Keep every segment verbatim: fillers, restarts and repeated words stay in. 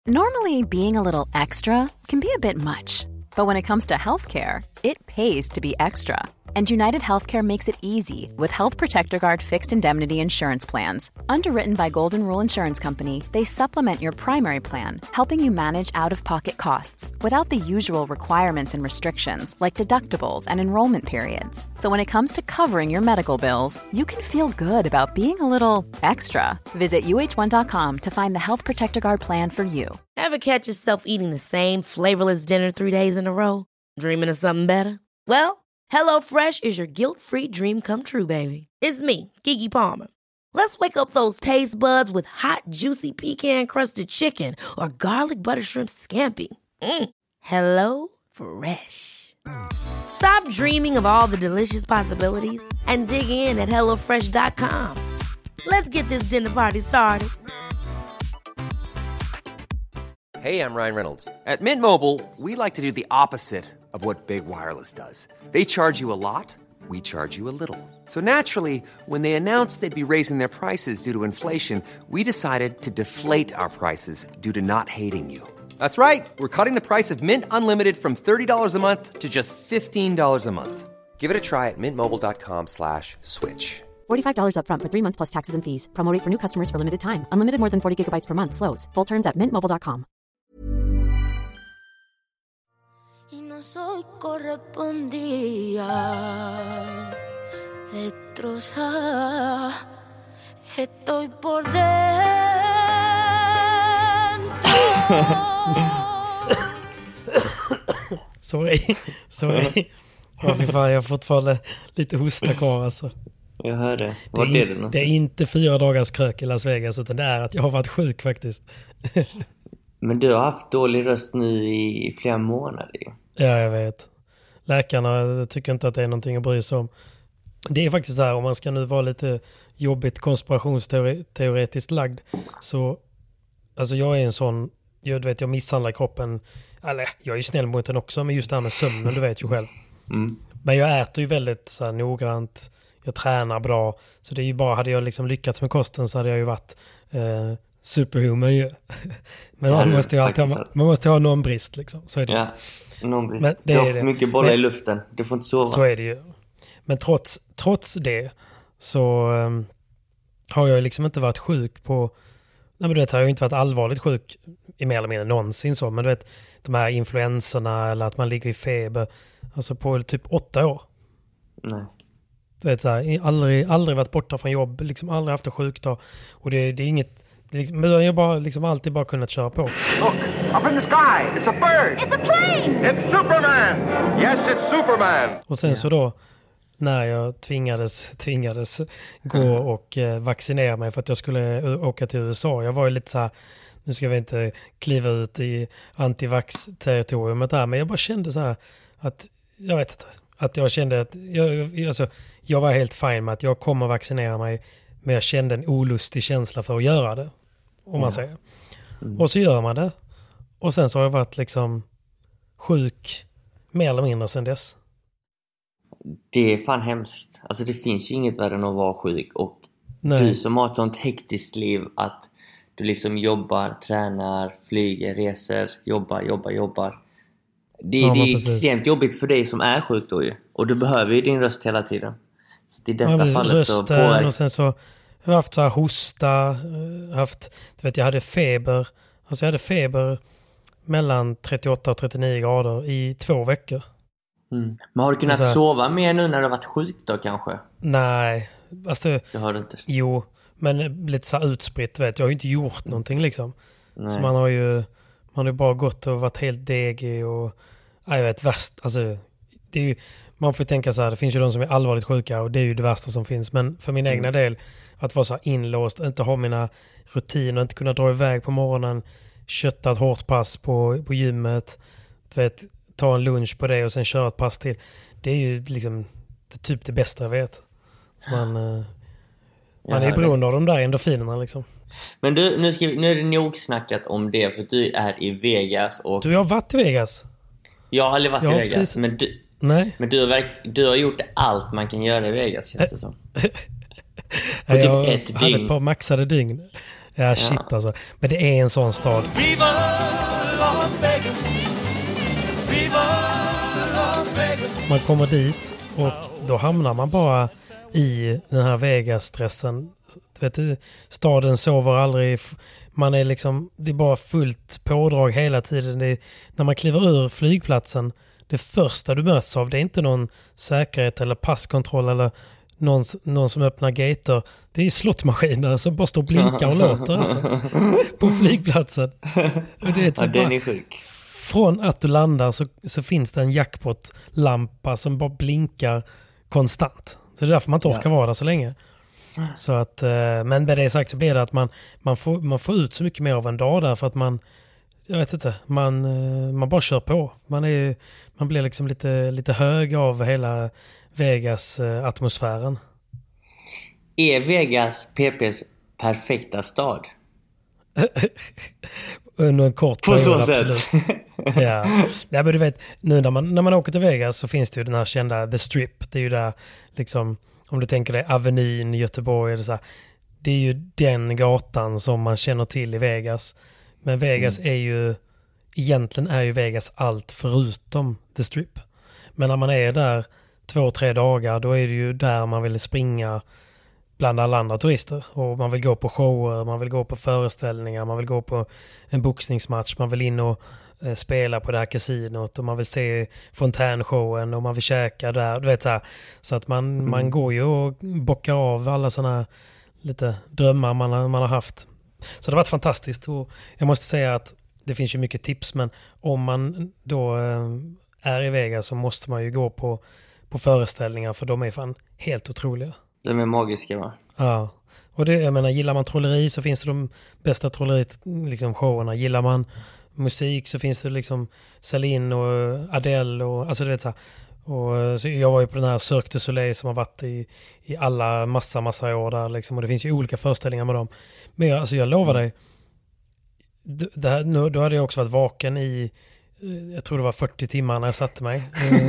Normally, being a little extra can be a bit much. But when it comes to healthcare, it pays to be extra. And United Healthcare makes it easy with Health Protector Guard fixed indemnity insurance plans. Underwritten by Golden Rule Insurance Company, they supplement your primary plan, helping you manage out-of-pocket costs without the usual requirements and restrictions like deductibles and enrollment periods. So when it comes to covering your medical bills, you can feel good about being a little extra. Visit U H one dot com to find the Health Protector Guard plan for you. Ever catch yourself eating the same flavorless dinner three days in a row? Dreaming of something better? Well, HelloFresh is your guilt-free dream come true, baby. It's me, Keke Palmer. Let's wake up those taste buds with hot, juicy pecan-crusted chicken or garlic butter shrimp scampi. Mm. Hello Fresh. Stop dreaming of all the delicious possibilities and dig in at hello fresh dot com. Let's get this dinner party started. Hey, I'm Ryan Reynolds. At Mint Mobile, we like to do the opposite of what Big Wireless does. They charge you a lot, we charge you a little. So naturally, when they announced they'd be raising their prices due to inflation, we decided to deflate our prices due to not hating you. That's right. We're cutting the price of Mint Unlimited from thirty dollars a month to just fifteen dollars a month. Give it a try at mintmobile.com slash switch. forty-five dollars up front for three months plus taxes and fees. Promo rate for new customers for limited time. Unlimited more than forty gigabytes per month. Slows full terms at mint mobile dot com. Y no soy correspondida, destrozada, estoy por dentro. Sorry, sorry. Ja, fy fan, jag har fortfarande lite hosta kvar alltså. Jag hör det. Var det, är är, det, det är inte fyra dagars krök i Las Vegas, utan det är att jag har varit sjuk faktiskt. Men du har haft dålig röst nu i flera månader. Ja, jag vet. Läkarna tycker inte att det är någonting att bry sig om. Det är faktiskt så här, om man ska nu vara lite jobbigt konspirationsteoretiskt lagd, så alltså jag är en sån, jag vet, jag misshandlar kroppen, eller jag är ju snäll mot den också, men just det här med sömnen, du vet ju själv. Mm. Men jag äter ju väldigt så här noggrant, jag tränar bra, så det är ju bara, hade jag liksom lyckats med kosten så hade jag ju varit eh, superhuman ju. Men man måste ju alltid ha, man måste ha någon brist liksom, så är det. Ja, någon brist. Men det du har är för det. mycket bollar men, i luften, du får inte sova. Så är det ju. Men trots, trots det så um, har jag liksom inte varit sjuk på, nej men du vet, jag har ju inte varit allvarligt sjuk i mer eller mindre någonsin så, men du vet, de här influenserna eller att man ligger i feber, alltså på typ åtta år. Nej. Du vet, så här, aldrig, aldrig varit borta från jobb, liksom aldrig haft en sjukdag, och det, det är inget, det är liksom, men jag har bara, liksom alltid bara kunnat köra på. Look, up in the sky, it's a bird! It's a plane! It's Superman! Yes, it's Superman! Och sen så då, när jag tvingades, tvingades gå och eh, vaccinera mig för att jag skulle åka till U S A. Jag var ju lite så här, nu ska vi inte kliva ut i antivax-territoriumet där, men jag bara kände så här att, jag vet inte, att jag kände att, jag, alltså, jag var helt fin med att jag kommer vaccinera mig, men jag kände en olustig känsla för att göra det, om man ja. säger. Mm. Och så gör man det. Och sen så har jag varit liksom sjuk mer eller mindre sedan dess. Det är fan hemskt. Alltså det finns ju inget värre än att vara sjuk. Och Nej. du som har ett sånt hektiskt liv att du liksom jobbar, tränar, flyger, reser, jobbar, jobbar, jobbar. Det, ja, det är extremt jobbigt för dig som är sjuk då ju. Och du behöver ju din röst hela tiden. Så i detta ja, fallet rösten, så påverkar. Och sen så har jag haft så här hosta, haft, du vet, jag hade feber. Alltså jag hade feber mellan trettioåtta och trettionio grader i två veckor. Mm. Men har du kunnat här, sova mer nu när du har varit sjuk då kanske? Nej. Alltså, det har du inte. Jo, men lite så här utspritt, vet jag. Jag har ju inte gjort någonting liksom. Nej. Så man har ju man har ju bara gått och varit helt degig och jag vet, värst. Alltså, det är ju, man får tänka så här, det finns ju de som är allvarligt sjuka och det är ju det värsta som finns. Men för min mm. egna del, att vara så här inlåst, inte ha mina rutiner, inte kunna dra iväg på morgonen, kötta ett hårt pass på, på gymmet, du vet, ta en lunch på det och sen köra ett pass till. Det är ju liksom det, typ det bästa jag vet. Så man, man ja, är beroende av de där endorfinerna liksom. Men du, nu, ska vi, nu är det nog snackat om det för du är i Vegas och... Du har varit i Vegas? Jag har aldrig varit ja, i Vegas, precis. men, du, Nej. men du, har verk, du har gjort allt man kan göra i Vegas, känns det som. Ja, typ jag ett hade dygn. ett par maxade dygn. Ja, shit ja. Alltså. Men det är en sån stad. Viva Las Vegas. Viva Las Vegas. Man kommer dit och då hamnar man bara i den här Vegas-stressen. Vet du, staden sover aldrig. Man är liksom, det är bara fullt pådrag hela tiden. Det är, när man kliver ur flygplatsen, det första du möts av, det är inte någon säkerhet eller passkontroll eller någon, någon som öppnar gater. Det är slottmaskiner som bara står och blinkar och låter alltså, på flygplatsen. Och det är ja, den bara, är sjuk. från att du landar så, så finns det en jackpot-lampa som bara blinkar konstant. Så det är därför man inte orkar ja. vara där så länge. Så att, men med det sagt så blir det att man, man, får, man får ut så mycket mer av en dag där för att man, jag vet inte, man, man bara kör på. Man, är, man blir liksom lite, lite hög av hela Vegas-atmosfären. Är Vegas P P:s perfekta stad? Under en kort på period, så absolut. sätt. Ja. Ja, men du vet, nu när man, när man åker till Vegas så finns det ju den här kända The Strip. Det är ju där, liksom, om du tänker dig Avenyn i Göteborg, eller så här, det är ju den gatan som man känner till i Vegas. Men Vegas mm. är ju, egentligen är ju Vegas allt förutom The Strip. Men när man är där två, tre dagar, då är det ju där man vill springa bland alla andra turister. Och man vill gå på shower, man vill gå på föreställningar, man vill gå på en boxningsmatch, man vill in och eh, spela på det här kasinot och man vill se fontänshowen och man vill käka där. Du vet, så här. Så att man, mm. man går ju och bockar av alla sådana lite drömmar man har, man har haft. Så det har varit fantastiskt. Och jag måste säga att det finns ju mycket tips, men om man då eh, är i Vegas så måste man ju gå på, på föreställningar, för de är fan helt otroliga. De är magiska, va? Ja, och det, jag menar, gillar man trolleri så finns det de bästa trollerit, liksom, showerna. Gillar man musik så finns det liksom Celine och Adele och alltså du vet så här. Och så jag var ju på den här Cirque du Soleil som har varit i, i alla massa massa år där liksom, och det finns ju olika föreställningar med dem. Men jag, alltså jag lovar dig, det här, nu, då hade jag också varit vaken i, jag tror det var fyrtio timmar när jag satte mig.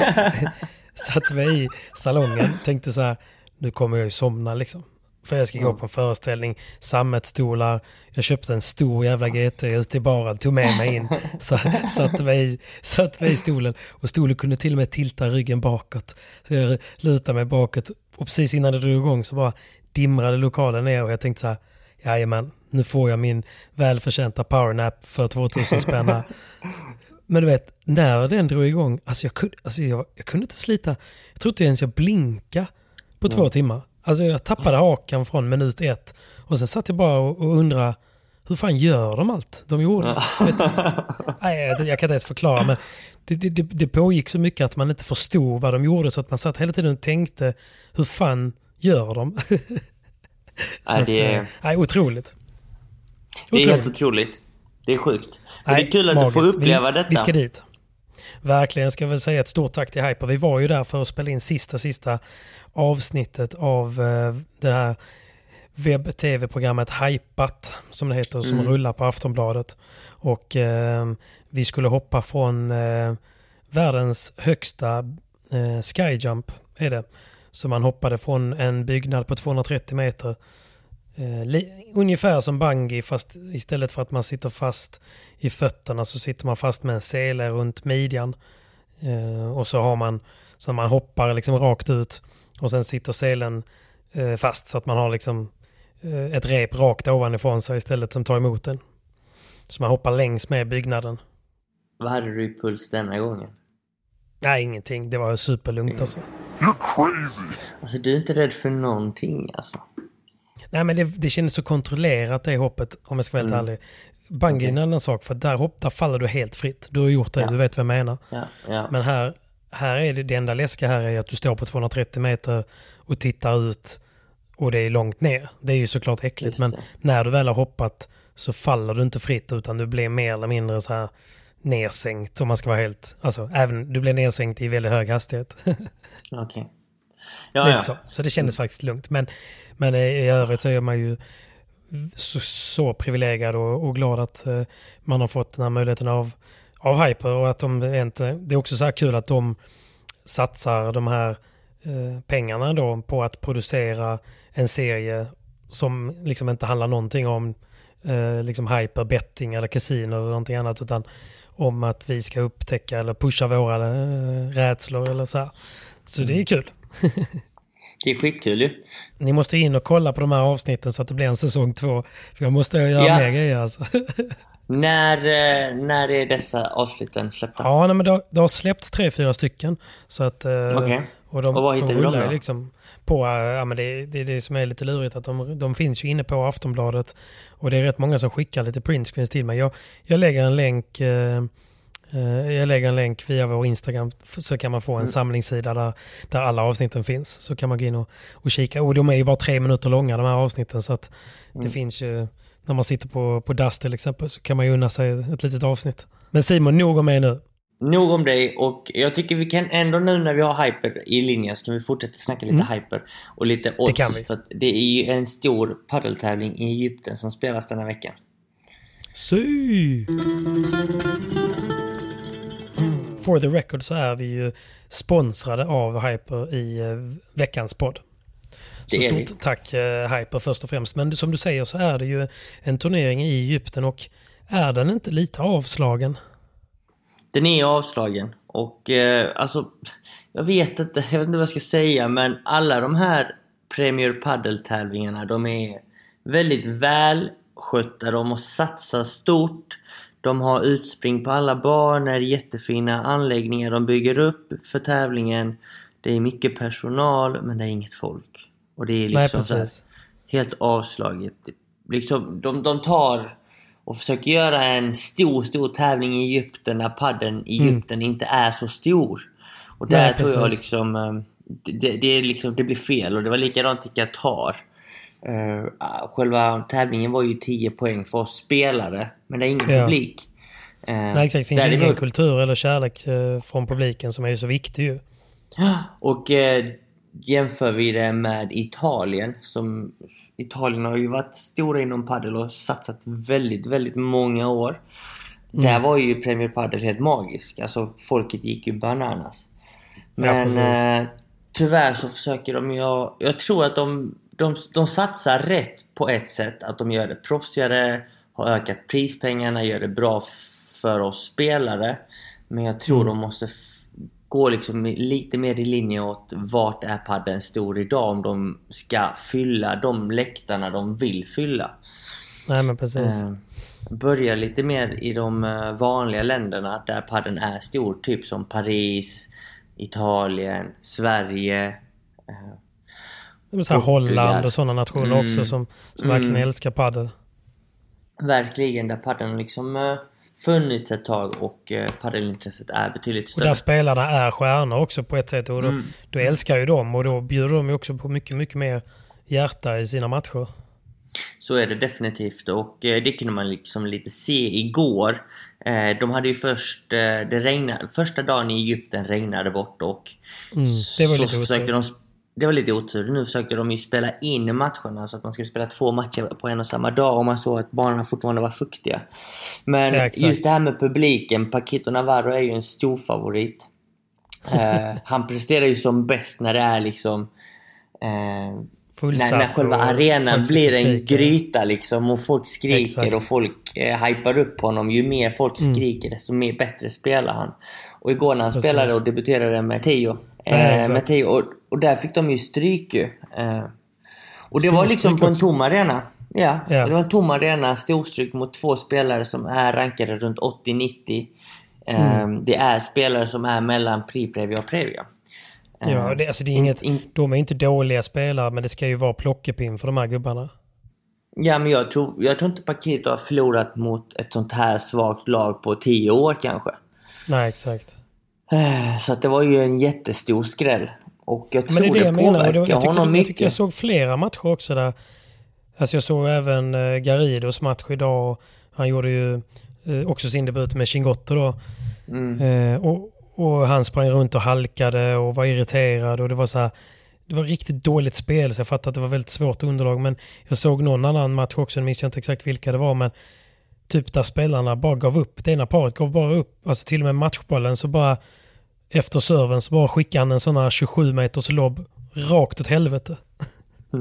satte mig i salongen, tänkte så här, nu kommer jag ju somna liksom. För jag ska gå på en föreställning, sammetsstolar. Jag köpte en stor jävla G T ute i baren, tog med mig in, satte mig, satt mig i stolen. Och stolen kunde till och med tilta ryggen bakåt. Så jag lutade mig bakåt. Och precis innan det drog igång så bara dimrade lokalen ner. Och jag tänkte så här, jajamän, nu får jag min välförtjänta powernap för tvåtusen spänn. Men du vet, när den drog igång, alltså jag kunde, alltså jag, jag kunde inte slita. Jag tror inte ens jag blinkade på två timmar. Alltså jag tappade hakan från minut ett. Och sen satt jag bara och, och undrade, hur fan gör de allt de gjorde? Vet, nej, jag, jag kan inte ens förklara, men det, det, det, det pågick så mycket att man inte förstod vad de gjorde, så att man satt hela tiden och tänkte, hur fan gör de? Nej, det är... Att, nej, otroligt. Det är otroligt. helt otroligt. Det är sjukt. Men nej, det är kul att magiskt. Du får uppleva vi, detta. Vi ska dit. Verkligen, jag ska väl säga ett stort tack till Hyper. Vi var ju där för att spela in sista, sista avsnittet av uh, det här webb-tv-programmet Hypat, som det heter, som mm. rullar på Aftonbladet. Och uh, vi skulle hoppa från uh, världens högsta uh, skyjump, är det. Så man hoppade från en byggnad på tvåhundratrettio meter. Uh, li- ungefär som bungee, fast istället för att man sitter fast i fötterna så sitter man fast med en sele runt midjan. Uh, och så har man, så man hoppar liksom rakt ut. Och sen sitter selen uh, fast så att man har liksom uh, ett rep rakt ovanifrån sig istället som tar emot den. Så man hoppar längs med byggnaden. Vad hade du i puls denna gången? Nej, ingenting. Det var superlugnt mm. alltså. You're crazy. Alltså du är inte rädd för någonting alltså. Nej, men det, det kändes så kontrollerat det hoppet, om jag ska vara helt mm. ärlig. Bungee okay. är en annan sak, för där, hopp, där faller du helt fritt. Du har gjort det, ja. Du vet vad jag menar. Ja, ja. Men här, här är det, det enda läskiga här är att du står på tvåhundratrettio meter och tittar ut och det är långt ner. Det är ju såklart äckligt, men när du väl har hoppat så faller du inte fritt, utan du blir mer eller mindre så här nedsänkt, om man ska vara helt, alltså även du blir nedsänkt i väldigt hög hastighet. Okej. Okay. Ja, Lite ja. så. Så det kändes mm. faktiskt lugnt. Men, men i övrigt så är man ju så, så privilegierad och, och glad att uh, man har fått den här möjligheten av, av Hyper, och att de inte, det är också så här kul att de satsar de här uh, pengarna då på att producera en serie som liksom inte handlar någonting om eh, liksom hyper, betting eller casino eller någonting annat, utan om att vi ska upptäcka eller pusha våra eh, rädslor eller så här. Så det är kul. Det är skitkul ju. Ni måste in och kolla på de här avsnitten så att det blir en säsong två. För jag måste göra ja. mer grejer alltså. När, när är dessa avsnitten släppta? Ja, nej, men det har, det har släppts tre, fyra stycken. Så att, okay. och, de, och vad hittar de du dem då? Liksom på, ja, men det, det är det som är lite lurigt. Att de, de finns ju inne på Aftonbladet. Och det är rätt många som skickar lite printscreens till mig. Jag, jag lägger en länk... Eh, Jag lägger en länk via vår Instagram så kan man få en mm. samlingssida där, där alla avsnitten finns. Så kan man gå in och, och kika. Och de är ju bara tre minuter långa de här avsnitten, så att mm. det finns ju, när man sitter på, på Dust till exempel, så kan man ju unna sig ett litet avsnitt. Men Simon, nog om mig nu. Nog om dig, och jag tycker vi kan ändå nu när vi har hyper i linjen så kan vi fortsätta snacka lite mm. hyper och lite odds. Det kan vi. För att det är ju en stor paddeltävling i Egypten som spelas denna veckan. Sí! For the record så är vi ju sponsrade av Hyper i eh, veckans podd. Så stort vi. tack eh, Hyper först och främst. Men som du säger så är det ju en turnering i Egypten, och är den inte lite avslagen? Den är avslagen, och eh, alltså jag vet inte, jag vet inte vad jag ska säga, men alla de här Premier Padel-tävlingarna, de är väldigt välskötta, de har satsat stort. De har utspring på alla banor, jättefina anläggningar de bygger upp för tävlingen. Det är mycket personal, men det är inget folk. Och det är liksom Nej, så här, helt avslaget. Liksom, de, de tar och försöker göra en stor, stor tävling i Egypten när padden i Egypten mm. inte är så stor. Och där Nej, tror jag liksom det, det, är liksom, det blir fel. Och det var likadant i Qatar. Uh, själva tävlingen var ju tio poäng för oss spelare, men det är ingen ja. publik. Uh, Nej, exakt. Det finns ju ingen var... kultur eller kärlek uh, från publiken som är så viktig ju. Och uh, jämför vi det med Italien, som Italien har ju varit stora inom padel och satsat väldigt, väldigt många år. Mm. Där var ju Premier Padel helt magisk. Alltså folket gick ju bananas. Men ja, uh, tyvärr så försöker de ju, jag tror att de De, de satsar rätt på ett sätt, att de gör det proffsigare, har ökat prispengarna, gör det bra för oss spelare. Men jag tror mm. de måste f- gå liksom lite mer i linje åt vart är padden stor idag, om de ska fylla de läktarna de vill fylla. Nej, men precis. Eh, börja lite mer i de vanliga länderna där padden är stor, typ som Paris, Italien, Sverige, eh, så här Holland och sådana nationer mm. också som, som mm. verkligen älskar paddel. Verkligen, där paddeln liksom uh, funnits ett tag, och uh, paddelintresset är betydligt större. Och där spelarna är stjärnor också på ett sätt, och då, mm. då älskar ju dem, och då bjuder de ju också på mycket, mycket mer hjärta i sina matcher. Så är det definitivt, och uh, det kunde man liksom lite se igår. Uh, de hade ju först, uh, det regnade, första dagen i Egypten regnade bort, och mm, det var så lite försöker de Det var lite otur. Nu försöker de ju spela in matcherna så att man skulle spela två matcher på en och samma dag, och man såg att banorna fortfarande var fuktiga. Men ja, just det här med publiken, Paquito Navarro är ju en stor favorit. uh, han presterar ju som bäst när det är liksom uh, när, när själva arenan blir en gryta liksom, och folk skriker. Exakt. Och folk uh, hypar upp honom. Ju mer folk skriker mm. desto mer bättre spelar han. Och igår när han Precis. spelade och debuterade med Theo Eh, med Theo, och, och där fick de ju stryk ju. Eh, och det Storstryk var liksom på en tom arena. Ja, ja, det var en tom arena, storstryk mot två spelare som är rankade runt åttio nittio. Eh, mm. Det är spelare som är mellan pre-previa och previa. Eh, ja, det, alltså det är inget, in, de är inte dåliga spelare, men det ska ju vara plockepinn för de här gubbarna. Ja, men jag tror, jag tror inte Paquito har förlorat mot ett sånt här svagt lag på tio år kanske. Nej, exakt. Så att det var ju en jättestor skräll. Och jag tror Men det, är det, det jag påverkar jag jag honom jag mycket. tycker jag såg flera matcher också där. Alltså jag såg även uh, Garridos match idag. Han gjorde ju uh, också sin debut med Chingotto då. Mm. Uh, och, och han sprang runt och halkade och var irriterad. Och det var så här, det var riktigt dåligt spel, så jag fattade att det var väldigt svårt underlag. Men jag såg någon annan match också, jag minns jag inte exakt vilka det var, men typ där spelarna bara gav upp. Det ena paret gav bara upp. Alltså till och med matchbollen så bara efter serven så bara skickade han en sån här tjugosju meters lobb rakt åt helvete. Mm.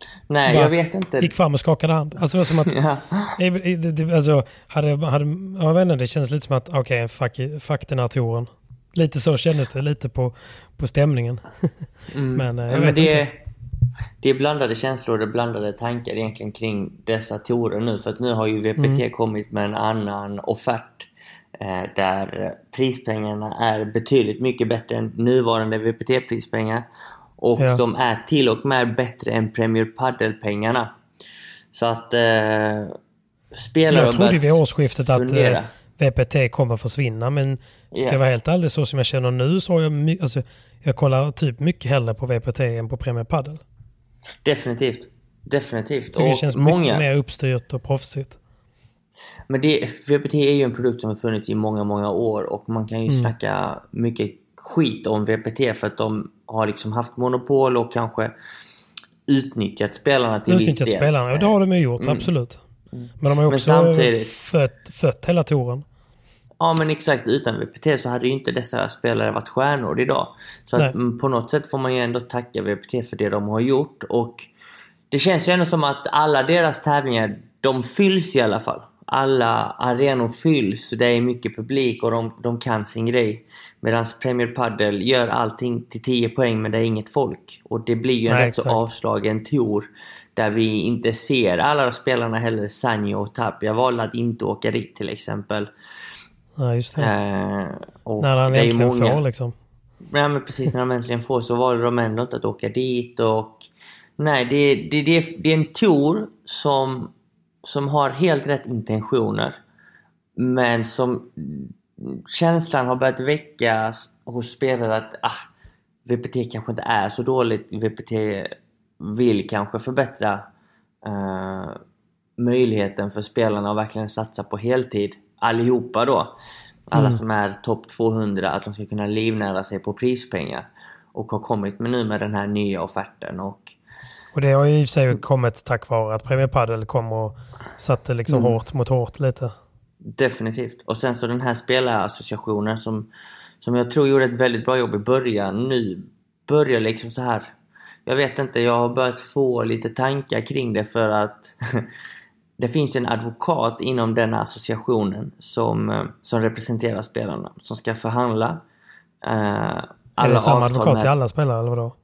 Nej, jag vet inte. Gick fram och skakade hand. Alltså det var som att... ja. det, det, alltså, hade, hade, jag vet inte, det känns lite som att okej, okay, fuck, fuck den här touren. Lite så kändes det, lite på, på stämningen. Mm. Men jag ja, vet men det, inte. Det är blandade känslor, det är blandade tankar egentligen kring dessa tourer nu. För att nu har ju V P T mm. kommit med en annan offert. Eh, där prispengarna är betydligt mycket bättre än nuvarande V P T-prispengar. Och ja. de är till och med bättre än Premier Padel-pengarna. Så att eh, spelare... Jag trodde vid årsskiftet fundera. att eh, V P T kommer försvinna. Men ska yeah. jag vara helt ärlig, så som jag känner nu så har jag... My- alltså, jag kollar typ mycket hellre på V P T än på Premier Padel. Definitivt. Definitivt. Och det känns många... mycket mer uppstyrt och proffsigt. Men det, V P T är ju en produkt som har funnits i många, många år. Och man kan ju mm. snacka mycket skit om V P T för att de har liksom haft monopol och kanske utnyttjat spelarna till utnyttjat viss del. spelarna, och det har de ju gjort, mm. absolut. Mm. Men de har ju också samtidigt... fött, fött hela touren. Ja, men exakt. Utan V P T så hade ju inte dessa spelare varit stjärnor idag. Så att, på något sätt får man ju ändå tacka V P T för det de har gjort. Och det känns ju ändå som att alla deras tävlingar, de fylls i alla fall. Alla arenor fylls, det är mycket publik och de, de kan sin grej. Medan Premier Padel gör allting till tio poäng men det är inget folk. Och det blir ju en Nej, rätt så avslagen tour där vi inte ser alla spelarna heller. Sanjo och Tapia valde att inte åka dit till exempel. Ja, just det. Eh, och när han det äntligen många... får liksom. Ja, men precis, när de äntligen får så valde de ändå inte att åka dit. Och nej, det, det, det, det är en tour som, som har helt rätt intentioner. Men som känslan har börjat väckas hos spelare att ah, V P T kanske inte är så dåligt. V P T vill kanske förbättra eh, möjligheten för spelarna att verkligen satsa på heltid. Allihopa då. Alla mm. som är topp tvåhundra, att de ska kunna livnära sig på prispengar. Och har kommit med nu med den här nya offerten. Och, och det har ju i sig kommit tack vare att Premier Padel kom och satte liksom mm. hårt mot hårt lite. Definitivt. Och sen så den här spelarassociationen som, som jag tror gjorde ett väldigt bra jobb i början. Nu börjar liksom så här. Jag vet inte, jag har börjat få lite tankar kring det för att... Det finns en advokat inom den associationen som, som representerar spelarna. Som ska förhandla. Eh, alla är det samma advokat med... i alla spelare eller vadå?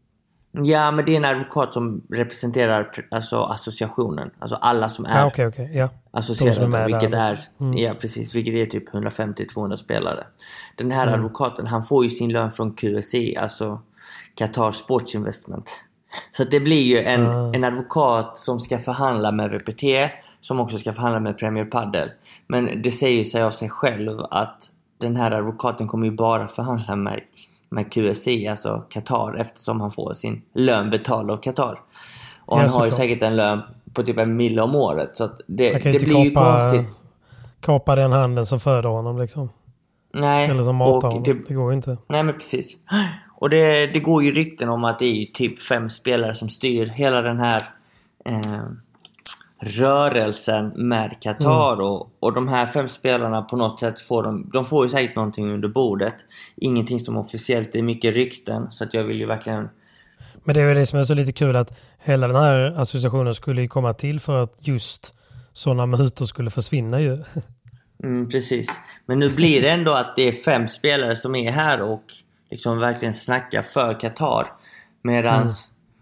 Ja, men det är en advokat som representerar alltså, associationen. Alltså alla som är ja, okay, okay. Ja. associerade. Som är vilket, där, är, mm. ja, precis, vilket är typ hundrafemtio till tvåhundra spelare. Den här mm. advokaten, han får ju sin lön från Q S I. Alltså Qatar Sports Investment. Så det blir ju en, mm. en advokat som ska förhandla med V P T, som också ska förhandla med Premier Padel. Men det säger sig av sig själv att den här advokaten kommer ju bara förhandla med, med Q S I, alltså Qatar, eftersom han får sin lön betald av Qatar. Och han ja, har ju säkert en lön på typ en mille om året. Så att det, det blir kapa, ju konstigt. Kapa den handen som föder honom liksom. Nej. Eller som matar honom. Det, det går ju inte. Nej, men precis. Och det, det går ju rykten om att det är typ fem spelare som styr hela den här eh, rörelsen med Qatar. Mm. Och, och de här fem spelarna på något sätt får de, de får ju säkert någonting under bordet. Ingenting som officiellt, det är mycket rykten. Så att jag vill ju verkligen... Men det är väl det som är så lite kul att hela den här associationen skulle ju komma till för att just sådana mutor skulle försvinna ju. Mm, precis. Men nu blir det ändå att det är fem spelare som är här och liksom verkligen snacka för Qatar. Medan mm.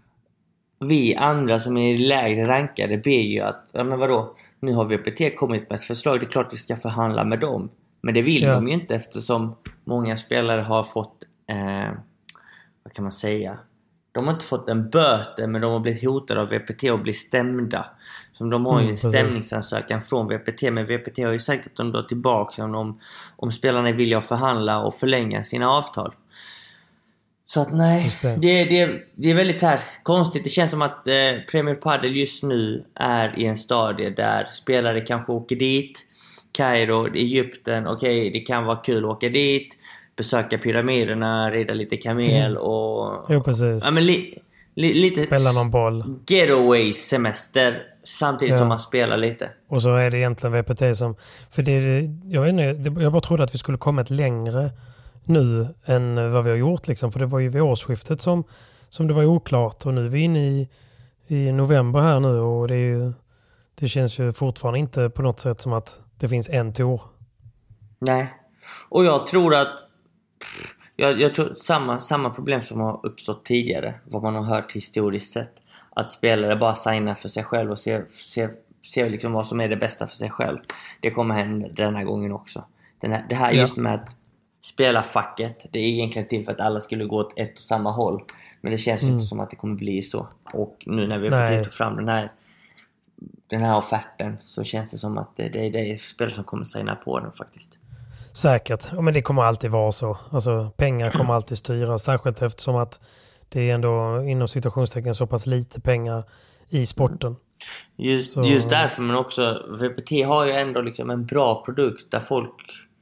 vi andra som är lägre rankade ber ju att, ja men vadå, nu har V P T kommit med ett förslag, det är klart vi ska förhandla med dem. Men det vill ja. de ju inte eftersom många spelare har fått, eh, vad kan man säga, de har inte fått en böter men de har blivit hotade av V P T och blivit stämda. Som de har ju en mm, stämningsansökan från V P T, men V P T har ju sagt att de drar tillbaka om, om spelarna vill förhandla och förlänga sina avtal. Så att nej, det. Det, det, det är väldigt här konstigt. Det känns som att eh, Premier Padel just nu är i en stadie där spelare kanske åker dit. Kairo, Egypten, okej okay, det kan vara kul att åka dit. Besöka pyramiderna, rida lite kamel och... Jo, precis. Ja, men li, li, lite... Spela någon boll. Getaway semester samtidigt ja. som man spelar lite. Och så är det egentligen V P T som... För det, jag vet inte, jag bara trodde att vi skulle komma ett längre nu än vad vi har gjort liksom. För det var ju vid årsskiftet som, som det var oklart. Och nu är vi inne i i november här nu och det, är ju, det känns ju fortfarande inte på något sätt som att det finns en tour. Nej, och jag tror att jag, jag tror samma, samma problem som har uppstått tidigare, vad man har hört historiskt sett, att spelare bara signar för sig själv och ser, ser, ser liksom vad som är det bästa för sig själv. Det kommer hända den här gången också. Den här, det här just med att spela facket, det är egentligen till för att alla skulle gå åt ett och samma håll. Men det känns mm. inte som att det kommer bli så. Och nu när vi har fått fram den här den här offerten så känns det som att det, det är det spelare som kommer signa på den faktiskt. Säkert, ja, men det kommer alltid vara så. Alltså pengar kommer alltid styra, särskilt eftersom att det är ändå inom situationstecken så pass lite pengar i sporten. Just, just därför, men också V P T har ju ändå liksom en bra produkt där folk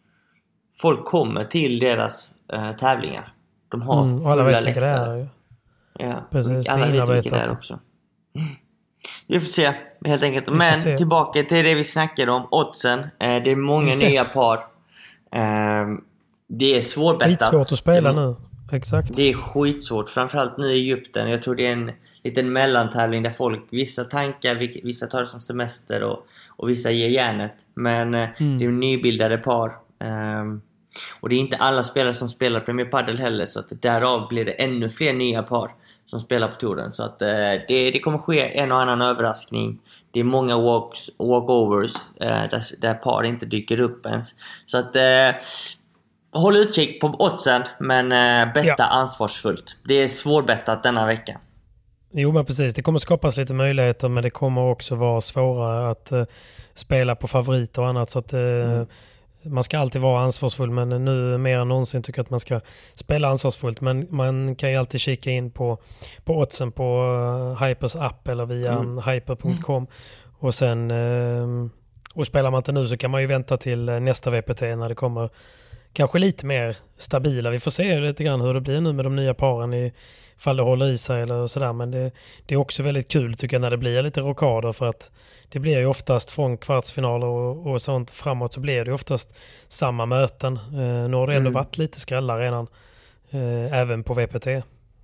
folk kommer till deras äh, tävlingar. De har mm, fulla alla vet läktare. Det är. Ja, precis, alla det vet vilka det är också. Vi får se, helt enkelt. Men se. Tillbaka till det vi snackade om, oddsen. Eh, det är många det. nya par. Eh, det är svårbettat. Skitsvårt att spela nu. Exakt. Det är skitsvårt, framförallt nu i Egypten. Jag tror det är en liten mellantävling där folk, vissa tankar, vissa tar det som semester och, och vissa ger järnet. Men eh, mm. det är nybildade par. Eh, och det är inte alla spelare som spelar Premier Padel heller, så att därav blir det ännu fler nya par som spelar på touren. Så att eh, det, det kommer ske en och annan överraskning. Det är många walks, walkovers eh, där, där par inte dyker upp ens. Så att eh, håll utkik på oddsen, men eh, betta ja. ansvarsfullt. Det är svårbettat denna vecka. Jo, men precis. Det kommer skapas lite möjligheter, men det kommer också vara svårare att eh, spela på favoriter och annat. Så att eh, mm. man ska alltid vara ansvarsfull, men nu mer än någonsin tycker jag att man ska spela ansvarsfullt. Men man kan ju alltid kika in på, på oddsen på uh, Hypers app eller via mm. hyper punkt com. Mm. Och sen uh, och spelar man inte nu så kan man ju vänta till nästa V P T när det kommer kanske lite mer stabila. Vi får se lite grann hur det blir nu med de nya paren i fall det håller i sig eller sådär. Men det, det är också väldigt kul tycker jag när det blir lite rockader, för att det blir ju oftast från kvartsfinaler och, och sånt framåt så blir det oftast samma möten. Eh, nu har det ändå mm. varit lite skrällar redan eh, även på V P T.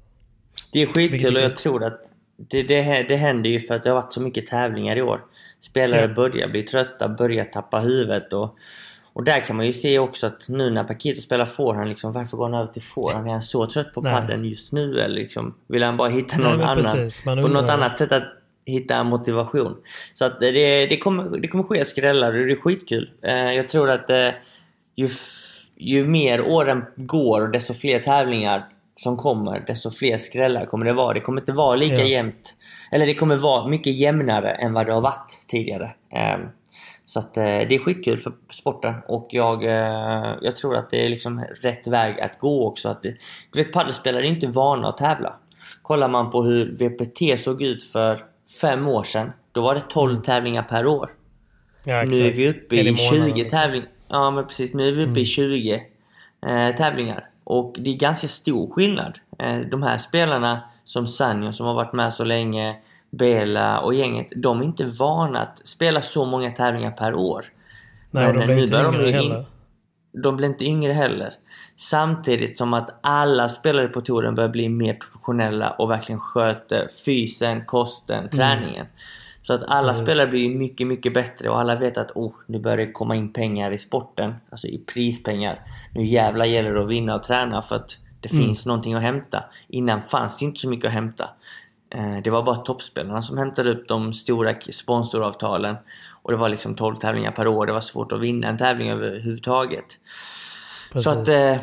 Det är skitkul och jag tror att det, det, det händer ju för att det har varit så mycket tävlingar i år. Spelare ja. börjar bli trötta, börjar tappa huvudet och Och där kan man ju se också att nu när Paquito spelar forehand, liksom, varför går han över till forehand? Är han så trött på padden just nu? Eller liksom, vill han bara hitta någon Nej, annan precis, på något annat sätt att hitta motivation? Så att det, det, kommer, det kommer ske skrällar och det är skitkul. Eh, jag tror att eh, ju, ju mer åren går och desto fler tävlingar som kommer, desto fler skrällar kommer det vara. Det kommer inte vara lika ja. jämnt. Eller det kommer vara mycket jämnare än vad det har varit tidigare. Eh, Så att eh, det är skitkul för sporten och jag, eh, jag tror att det är liksom rätt väg att gå också. Att det, du vet, paddelspelare är inte vana att tävla. Kollar man på hur V P T såg ut för fem år sedan, då var det tolv mm. tävlingar per år. Ja, nu är vi uppe i tjugo tävlingar. Ja, men precis. Nu är vi uppe mm. i tjugo eh, tävlingar. Och det är ganska stor skillnad. Eh, de här spelarna som Sanjo som har varit med så länge, Bela och gänget, de är inte vana att spela så många tävlingar per år. Nej, men de blir inte yngre de heller. De blir inte yngre heller. Samtidigt som att alla spelare på touren börjar bli mer professionella och verkligen sköter fysen, kosten, mm. träningen. Så att alla Precis. spelare blir mycket, mycket bättre och alla vet att oh, nu börjar det komma in pengar i sporten, alltså i prispengar. Nu jävlar gäller det att vinna och träna för att det mm. finns någonting att hämta. Innan fanns det inte så mycket att hämta. Det var bara toppspelarna som hämtade upp de stora sponsoravtalen. Och det var liksom tolv tävlingar per år. Det var svårt att vinna en tävling överhuvudtaget. Precis. Så att eh,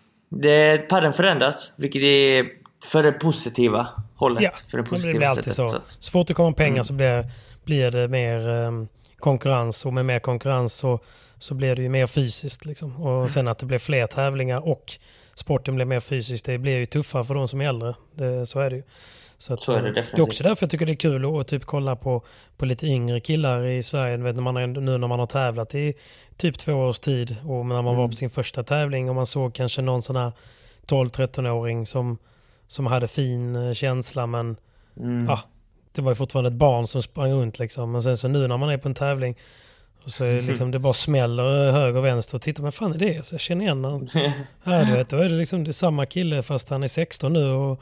det, padden förändrats. Vilket är för det positiva hållet. Ja, för det, positiva det blir alltid så. Så, så fort det kommer pengar mm. så blir, blir det mer um, konkurrens. Och med mer konkurrens så, så blir det ju mer fysiskt. Liksom. Och mm. sen att det blir fler tävlingar och sporten blir mer fysiskt. Det blir ju tuffare för de som är äldre. Det, så är det ju. Så, att, så är det, det är också därför jag tycker det är kul att typ kolla på, på lite yngre killar i Sverige. Vet, när man är, nu när man har tävlat i typ två års tid och när man mm. var på sin första tävling och man såg kanske någon sån här tolv-tretton-åring som, som hade fin känsla, men mm. ah, det var ju fortfarande ett barn som sprang runt liksom. Men sen så nu när man är på en tävling och så är liksom, det bara smäller höger och vänster och tittar, men fan är det? Så jag känner igen honom. Ja, du vet, då är det liksom det är samma kille fast han är sexton nu och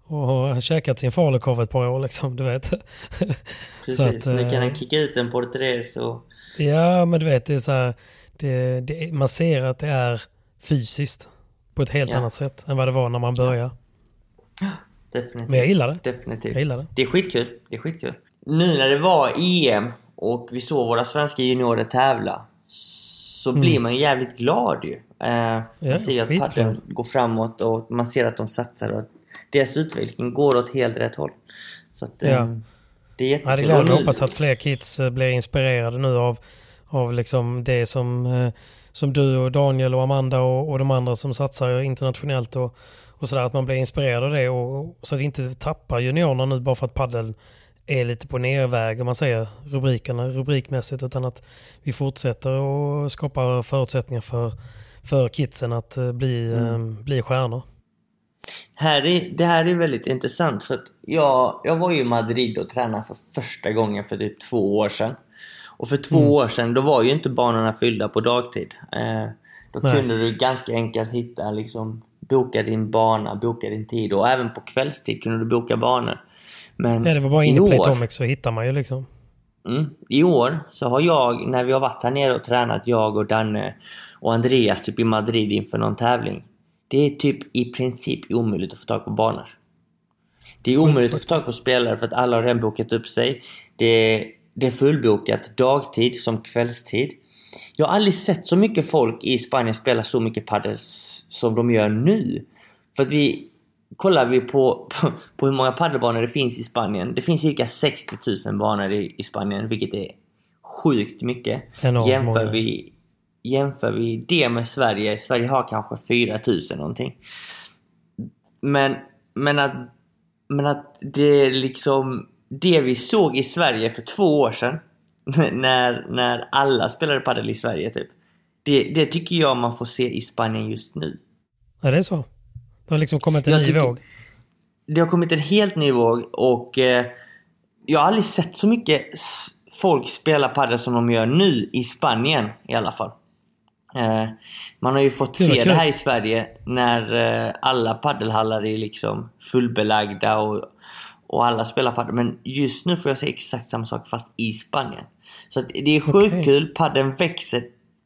och har käkat sin falukorv ett par år liksom, du vet. Precis, så att, nu kan han kicka ut en porträtt och... Ja, men du vet, det är så här, det, det, man ser att det är fysiskt på ett helt ja. annat sätt än vad det var när man började. Definitivt. Men jag gillar det. Definitivt. Jag gillar det. Det är skitkul. Det är skitkul. Nu när det var E M och vi såg våra svenska juniorer tävla, så mm. blir man ju jävligt glad ju. Eh, man ja, ser att paddeln går framåt och man ser att de satsar och deras utveckling går åt helt rätt håll. Så att, eh, ja. det är jättekul. Ja, det är glad. Jag hoppas att fler kids blir inspirerade nu av, av liksom det som, eh, som du och Daniel och Amanda och, och de andra som satsar internationellt och, och sådär, att man blir inspirerad av det och, så att vi inte tappar juniorerna nu bara för att paddeln är lite på nerväg, om man säger rubrikerna rubrikmässigt, utan att vi fortsätter och skapar förutsättningar för, för kidsen att bli, mm. eh, bli stjärnor. Här är, det här är väldigt intressant för att jag, jag var ju i Madrid och tränade för första gången för typ två år sedan. Och för två mm. år sedan då var ju inte banorna fyllda på dagtid. Eh, då Nej. kunde du ganska enkelt hitta, liksom, boka din bana, boka din tid, och även på kvällstid kunde du boka banor. Men ja, det var bara inne i Playtomics så hittar man ju liksom. Mm, i år så har jag, när vi har varit här nere och tränat, jag och Danne och Andreas typ i Madrid inför någon tävling, det är typ i princip omöjligt att få tag på banor. Det är omöjligt att få tag på spelare för att alla har redan bokat upp sig. Det är, det är fullbokat dagtid som kvällstid. Jag har aldrig sett så mycket folk i Spanien spela så mycket padel som de gör nu. För att vi kollar vi på, på, på hur många paddelbanor det finns i Spanien. Det finns cirka sextio tusen banor i, i Spanien, vilket är sjukt mycket. Enormt jämför många. vi jämför vi det med Sverige. Sverige har kanske fyra tusen någonting. Men men att men att det liksom det vi såg i Sverige för två år sedan när när alla spelade paddel i Sverige typ. Det det tycker jag man får se i Spanien just nu. Ja, det är så. Det har liksom kommit en jag ny tycker, våg. Det har kommit en helt ny våg och eh, jag har aldrig sett så mycket folk spela padel som de gör nu i Spanien i alla fall. Eh, man har ju fått det se det här i Sverige när eh, alla paddelhallar är liksom fullbelagda och, och alla spelar paddel. Men just nu får jag se exakt samma sak fast i Spanien. Så att det är sjukt okay. kul. Paddeln växer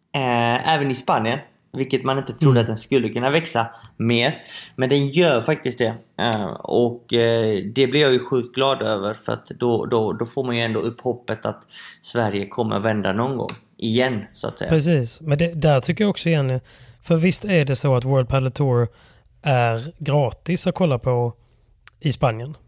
eh, även i Spanien, vilket man inte trodde mm. att den skulle kunna växa mer. Men den gör faktiskt det. Uh, och uh, det blir jag ju sjukt glad över. För att då, då, då får man ju ändå upp hoppet att Sverige kommer vända någon gång. Igen, så att säga. Precis. Men det, där tycker jag också igen. För visst är det så att World Padel Tour är gratis att kolla på i Spanien?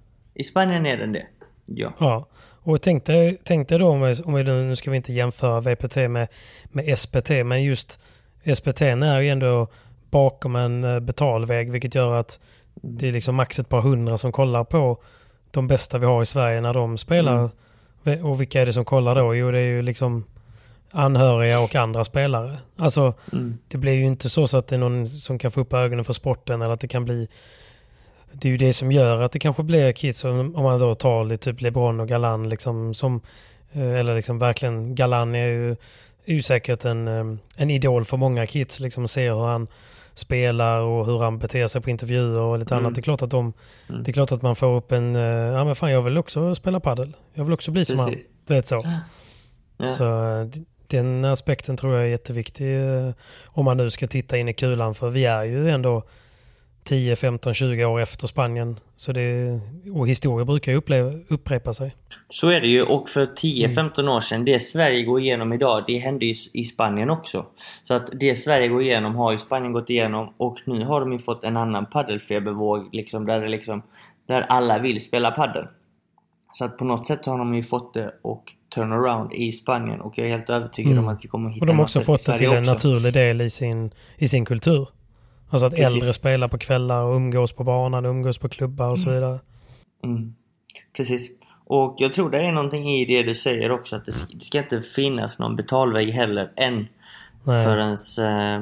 I Spanien är den det. Ja. Ja. Och tänk dig, tänk dig då, om vi, om vi, nu ska vi inte jämföra V P T med, med S P T. Men just S P T är ju ändå bakom en betalväg, vilket gör att det är liksom max ett par hundra som kollar på de bästa vi har i Sverige när de spelar. Mm. Och vilka är det som kollar då? Jo, det är ju liksom anhöriga och andra spelare. Alltså, mm. det blir ju inte så, så att det är någon som kan få upp ögonen för sporten, eller att det kan bli... Det är ju det som gör att det kanske blir kids, om man då tar lite typ LeBron och Galan liksom, som, eller liksom verkligen, Galan är ju, är ju säkert en, en idol för många kids, liksom ser hur han spelar och hur han beter sig på intervjuer och lite mm. annat. Det är klart att de, mm. det är klart att man får upp en, ja men fan, jag vill också spela paddel. Jag vill också bli som han. Du vet så. Ja. Så den aspekten tror jag är jätteviktig om man nu ska titta in i kulan, för vi är ju ändå tio, femton, tjugo år efter Spanien. Så det, och historia brukar ju uppleva, upprepa sig. Så är det ju, och för tio femton år sedan, det Sverige går igenom idag, det hände ju i Spanien också. Så att det Sverige går igenom har ju Spanien gått igenom, och nu har de ju fått en annan paddelfebervåg liksom, där, det liksom, där alla vill spela paddel. Så att på något sätt har de ju fått det och turnaround i Spanien, och jag är helt övertygad mm. om att vi kommer hitta. Och de har också fått det till en också. naturlig del i sin, i sin kultur. Alltså att Precis. äldre spelar på kvällar och umgås på banan, umgås på klubbar och så vidare. Mm. Precis. Och jag tror det är någonting i det du säger också, att det, det ska inte finnas någon betalväg heller än Nej. förrän eh,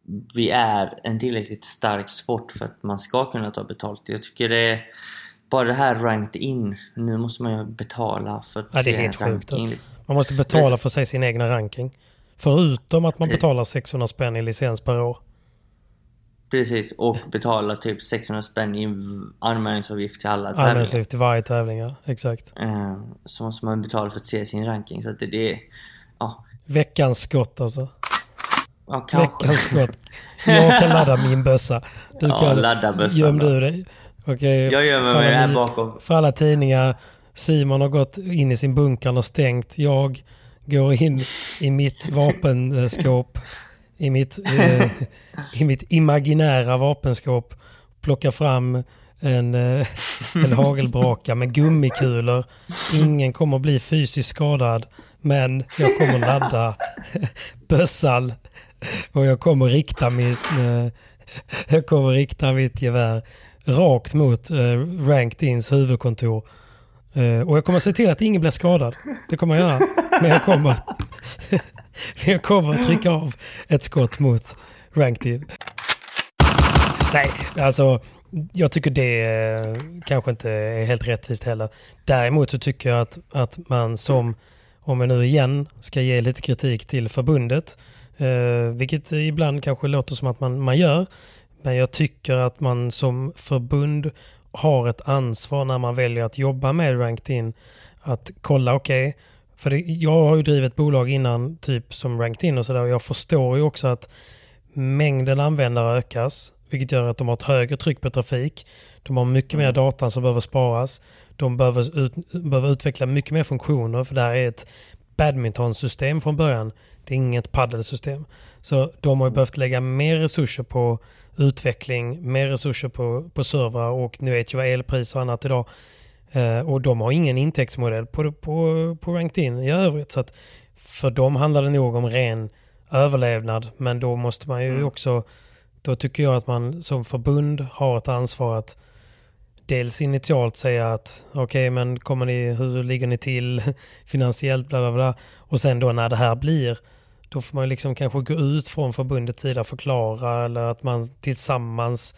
vi är en tillräckligt stark sport för att man ska kunna ta betalt. Jag tycker det är bara det här ranked in. Nu måste man ju betala för att ja, det är helt sjukt. Man måste betala för sig sin egna ranking. Förutom att man betalar sexhundra spänn i licens per år. Precis, och betala typ sexhundra spänn i anmälningsavgift till alla tävlingar. Anmälningsavgift till varje tävling, ja. Exakt. Eh, så måste man betala för att se sin ranking. Så att det, det är... Ja. Veckans skott alltså. Ja, kanske. Veckans skott. Jag kan ladda min bössa. Du ja, kan ladda bössan. Göm du dig. Okej. Jag gömmer mig här bakom. För alla tidningar. Simon har gått in i sin bunkern och stängt. Jag går in i mitt vapenskåp. I mitt, eh, i mitt imaginära vapenskåp. Plockar fram en, eh, en hagelbraka med gummikulor. Ingen kommer bli fysiskt skadad. Men jag kommer ladda bössan. Och jag kommer rikta mitt, eh, jag kommer rikta mitt gevär rakt mot eh, Ranked Ins huvudkontor. Eh, och jag kommer se till att ingen blir skadad. Det kommer jag göra. Men jag kommer jag kommer att trycka av ett skott mot Ranked In. Nej, alltså jag tycker det eh, kanske inte är helt rättvist heller. Däremot så tycker jag att, att man som, om jag nu igen ska ge lite kritik till förbundet, eh, vilket ibland kanske låter som att man, man gör, men jag tycker att man som förbund har ett ansvar när man väljer att jobba med Ranked In att kolla, okej, okay, för det, jag har ju drivit bolag innan typ som Ranked In och sådär, och jag förstår ju också att mängden användare ökas, vilket gör att de har ett högre tryck på trafik. De har mycket mer data som behöver sparas. De behöver, ut, behöver utveckla mycket mer funktioner, för det här är ett badmintonsystem från början. Det är inget paddelsystem. Så de har ju behövt lägga mer resurser på utveckling, mer resurser på, på servrar, och nu vet ju vad elpris och annat idag. Eh, och de har ingen intäktsmodell på, på, på Ranked In i övrigt. Så att för dem handlar det nog om ren överlevnad. Men då måste man ju mm. också, då tycker jag att man som förbund har ett ansvar att dels initialt säga att okej, okay, men kommer ni, hur ligger ni till finansiellt, bla bla bla. Och sen då när det här blir, då får man liksom kanske gå ut från förbundets sida och förklara, eller att man tillsammans,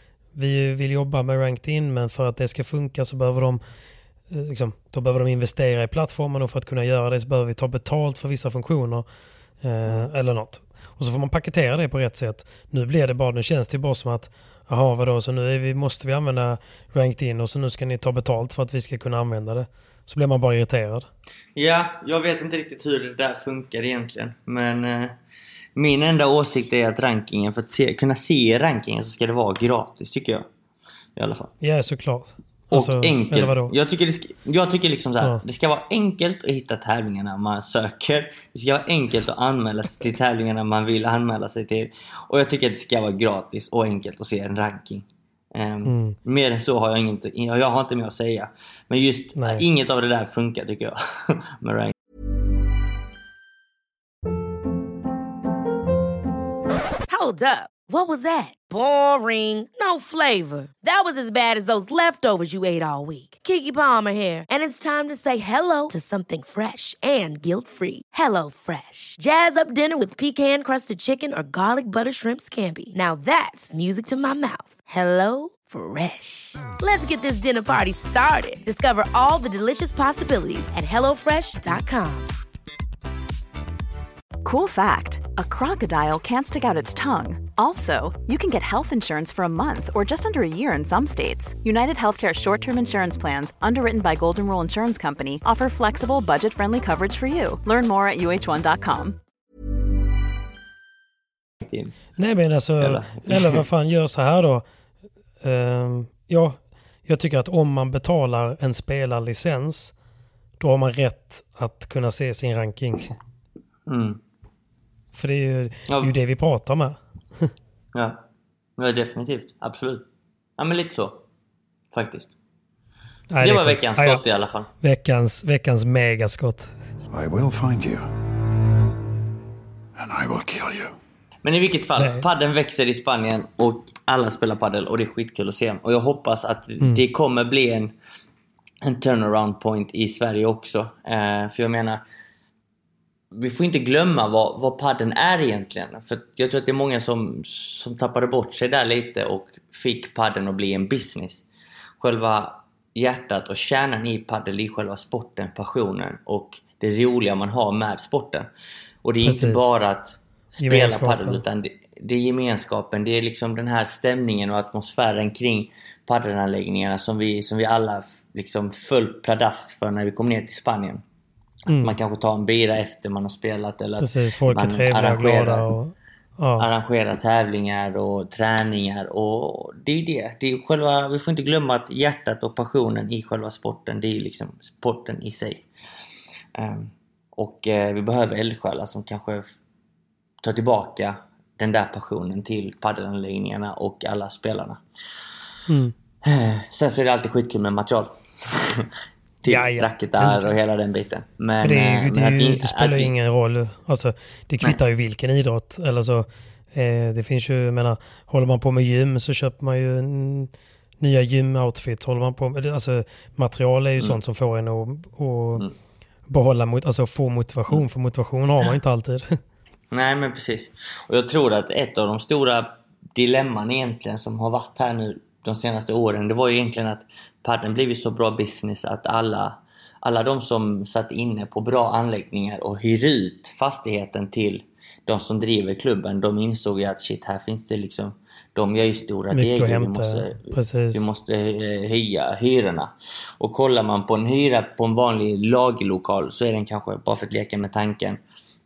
vi vill jobba med Ranked In, men för att det ska funka så behöver de liksom, då behöver de investera i plattformen, och för att kunna göra det så behöver vi ta betalt för vissa funktioner eh, eller något. Och så får man paketera det på rätt sätt. Nu blir det bara, nu känns det bara som att jaha, vadå, så nu är vi, måste vi använda Ranked In, och så nu ska ni ta betalt för att vi ska kunna använda det. Så blir man bara irriterad. Ja, jag vet inte riktigt hur det där funkar egentligen. Men eh, min enda åsikt är att rankingen, för att se, kunna se rankingen så ska det vara gratis, tycker jag. I alla fall. Ja, såklart. Och alltså, enkelt. Jag tycker, det ska, jag tycker liksom så här, ja. Det ska vara enkelt att hitta tävlingarna man söker. Det ska vara enkelt att anmäla sig till tävlingarna man vill anmäla sig till. Och jag tycker att det ska vara gratis och enkelt att se en ranking. Um, mm. Mer än så har jag inte, jag har inte mer att säga. Men just Nej. inget av det där funkar, tycker jag. med ranking. Hold up. What was that? Boring. No flavor. That was as bad as those leftovers you ate all week. Keke Palmer here. And it's time to say hello to something fresh and guilt-free. Hello Fresh. Jazz up dinner with pecan-crusted chicken or garlic butter shrimp scampi. Now that's music to my mouth. Hello Fresh. Let's get this dinner party started. Discover all the delicious possibilities at hello fresh dot com. Cool fact, a crocodile can't stick out its tongue. Also, you can get health insurance for a month or just under a year in some states. United Healthcare short-term insurance plans, underwritten by Golden Rule Insurance Company, offer flexible, budget-friendly coverage for you. Learn more at u h one dot com. Nej, men alltså, eller, eller vad fan, gör så här då. Uh, ja, jag tycker att om man betalar en spelarlicens, då har man rätt att kunna se sin ranking. Mm. För det är ju, ja. det är ju det vi pratar med. ja. ja, definitivt. Absolut. Ja, men lite så. Faktiskt. Nej, det, det var veckans skott ja, ja. i alla fall. Veckans, veckans megaskott. I will find you. And I will kill you. Men i vilket fall, Nej. padden växer i Spanien och alla spelar paddel och det är skitkul att se. Och jag hoppas att mm. det kommer bli en, en turnaround point i Sverige också. Eh, för jag menar, vi får inte glömma vad, vad padden är egentligen. För jag tror att det är många som, som tappade bort sig där lite och fick padden att bli en business. Själva hjärtat och kärnan i paddel är själva sporten, passionen och det roliga man har med sporten. Och det är Precis. inte bara att spela paddel, utan det, det är gemenskapen, det är liksom den här stämningen och atmosfären kring paddelanläggningarna som vi, som vi alla liksom följt pladask för när vi kom ner till Spanien. Mm. Man kanske tar en bira efter man har spelat, eller precis, folk är trevliga och glada och ja. arrangera tävlingar och träningar, och det är det. det är själva, vi får inte glömma att hjärtat och passionen i själva sporten, det är liksom sporten i sig. Um, och uh, vi behöver eldsjälar som kanske tar tillbaka den där passionen till paddelanläggningarna och alla spelarna. Mm. Uh, sen så är det alltid skitkul med material. till ja, ja. racketar och hela den biten. Men det, är, uh, det, men det, att, det spelar att, ingen roll. Alltså, det kvittar Nej. ju vilken idrott. Eller så, eh, det finns ju, menar, håller man på med gym så köper man ju en, nya gymoutfits. Håller man på med, alltså, material är ju mm. sånt som får en att, att mm. behålla, mot, alltså få motivation. Mm. För motivation har man ju inte alltid. Nej, men precis. Och jag tror att ett av de stora dilemman egentligen som har varit här nu de senaste åren, det var ju egentligen att padden blivit så bra business att alla, alla de som satt inne på bra anläggningar och hyr ut fastigheten till de som driver klubben, de insåg ju att shit, här finns det liksom, de gör ju stora degar, vi måste, vi måste höja hyrorna. Och kollar man på en hyra på en vanlig lagerlokal så är den kanske, bara för att leka med tanken,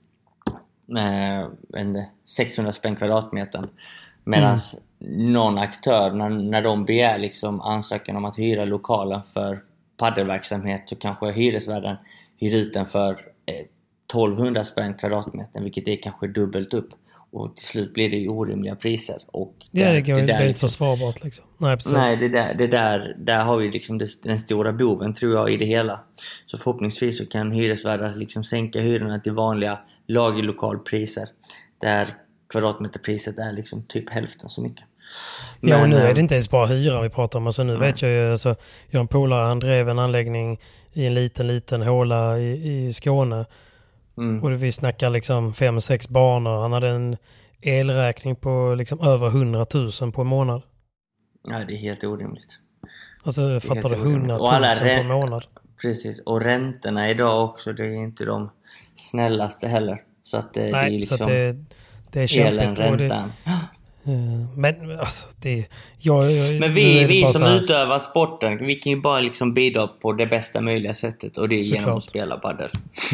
med sexhundra spänn kvadratmetern, medan mm. någon aktör, när, när de begär liksom ansökan om att hyra lokalen för paddelverksamhet, så kanske hyresvärden hyr ut den för eh, tolvhundra spänn kvadratmetern, vilket är kanske dubbelt upp, och till slut blir det ju orimliga priser. Och där, ja, det går det inte liksom, försvarbart liksom. Nej, precis. Nej, det där, det där, där har vi liksom det, den stora boven, tror jag, i det hela. Så förhoppningsvis så kan hyresvärdar liksom sänka hyrorna till vanliga lagerlokalpriser, där kvadratmeterpriset är liksom typ hälften så mycket. Men, ja, och nu är det inte ens bara hyra vi pratar om. Alltså, nu mm. vet jag ju, alltså, jag har en polare, han drev en anläggning i en liten, liten håla i, i Skåne. Mm. Och vi snackar liksom fem, sex banor. Han hade en elräkning på liksom över hundratusen på en månad. Ja, det är helt orimligt. Alltså, fattar du, hundratusen på månad? Precis, och räntorna idag också, det är inte de snällaste heller. Så att det, Nej, det är liksom så att det, det är kämpigt. Elen, räntan. Men alltså det, jag, jag, Men vi, vi som här... utövar sporten, vi kan ju bara liksom bidra på det bästa möjliga sättet, och det är genom att spela paddel.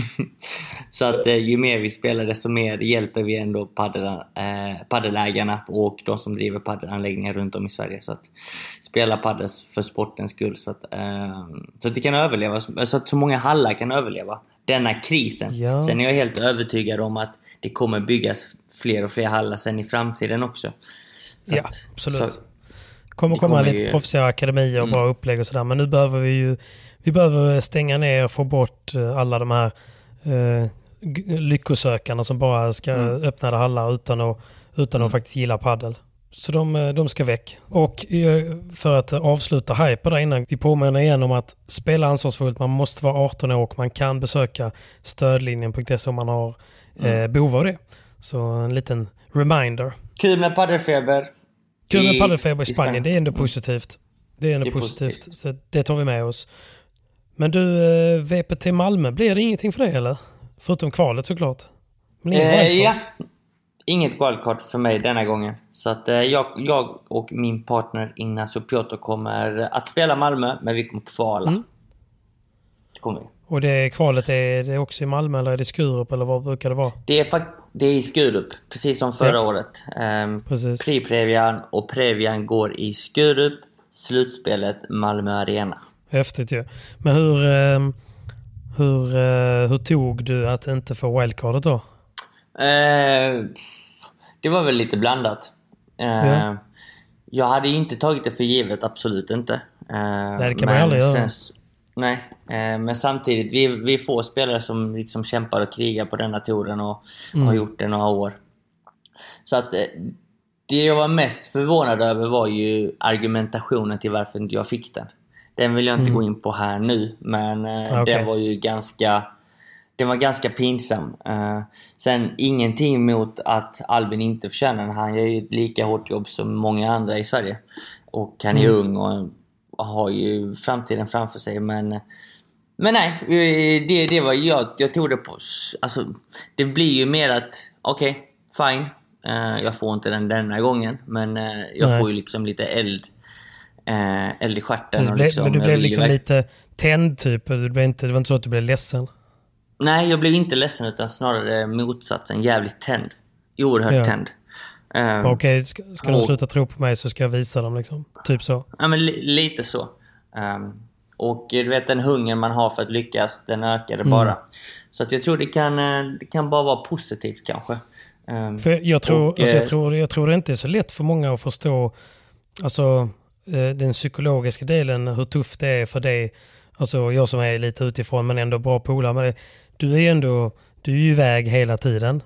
Så att eh, ju mer vi spelar, desto mer hjälper vi ändå paddel, eh, paddelägarna och de som driver paddelanläggningar runt om i Sverige. Så att spela paddel för sportens skull, så att, eh, så att vi kan överleva, så att så många hallar kan överleva denna krisen. Ja. Sen är jag helt övertygad om att det kommer byggas fler och fler hallar sen i framtiden också. För ja, att, absolut. Så, kommer komma kommer lite ju... proffsiga akademier och mm. bra upplägg och sådär. Men nu behöver vi ju vi behöver stänga ner och få bort alla de här eh, lyckosökarna som bara ska mm. öppna det hallar utan att, utan mm. att faktiskt gilla paddel. Så de, de ska väck. Och för att avsluta hype där innan, vi påminner igen om att spela ansvarsfullt. Man måste vara arton år och man kan besöka stödlinjen punkt se om man har mm. eh, behov av det. Så en liten reminder. Kul med paddelfeber. Kul med paddelfeber i Spanien. Det är ändå positivt. Det är ändå det är positivt. positivt. Så det tar vi med oss. Men du, V P T Malmö, blir det ingenting för dig eller? Förutom kvalet såklart. Eh, ja. Inget wildcard för mig denna gången. Så att eh, jag, jag och min partner Ignacio Piotr kommer att spela Malmö, men vi kommer kvala. Mm. Det kommer vi. Och det kvalet, är det också i Malmö eller är det Skurup eller vad brukar det vara? Det är, fakt- det är i Skurup, precis som förra ja. året. Um, Pre-Previan och Previan går i Skurup, slutspelet Malmö Arena. Häftigt ju. Ja. Men hur, hur, hur tog du att inte få wildcardet då? Uh, det var väl lite blandat. Uh, ja. Jag hade inte tagit det för givet, absolut inte. Uh, Nej, det kan man aldrig göra. Nej, eh, men samtidigt vi, vi får spelare som liksom kämpar och krigar på denna touren och mm. har gjort det några år. Så att eh, det jag var mest förvånad över var ju argumentationen till varför inte jag fick den. Den vill jag inte mm. gå in på här nu, men eh, okay. den var ju ganska den var ganska pinsam. Eh, sen ingenting mot att Albin inte förtjänar. Han gör ju ett lika hårt jobb som många andra i Sverige, och han är mm. ung och har ju framtiden framför sig, men men nej, det, det var jag, jag tog det på, alltså det blir ju mer att okej, okay, fine, Uh, jag får inte den denna gången, men uh, jag Nej. får ju liksom lite eld, uh, eld i stjärten. Och ble, liksom, men du blev liksom iväg. lite tänd typ? Du blev inte, det var inte så att du blev ledsen? Nej, jag blev inte ledsen utan snarare motsatsen. Jävligt tänd. Oerhört ja. tänd. Um, Okej, okay, ska, ska och, de sluta tro på mig så ska jag visa dem liksom. Typ så. Ja, men li, lite så. Um, och du vet, den hungern man har för att lyckas, den ökade mm. bara. Så att jag tror det kan, det kan bara vara positivt kanske. Um, för jag tror, och, alltså jag, tror, jag tror det inte är så lätt för många att förstå alltså, den psykologiska delen, hur tufft det är för dig. Alltså jag som är lite utifrån men ändå bra polare med det. Du är ändå, du är ju iväg hela tiden.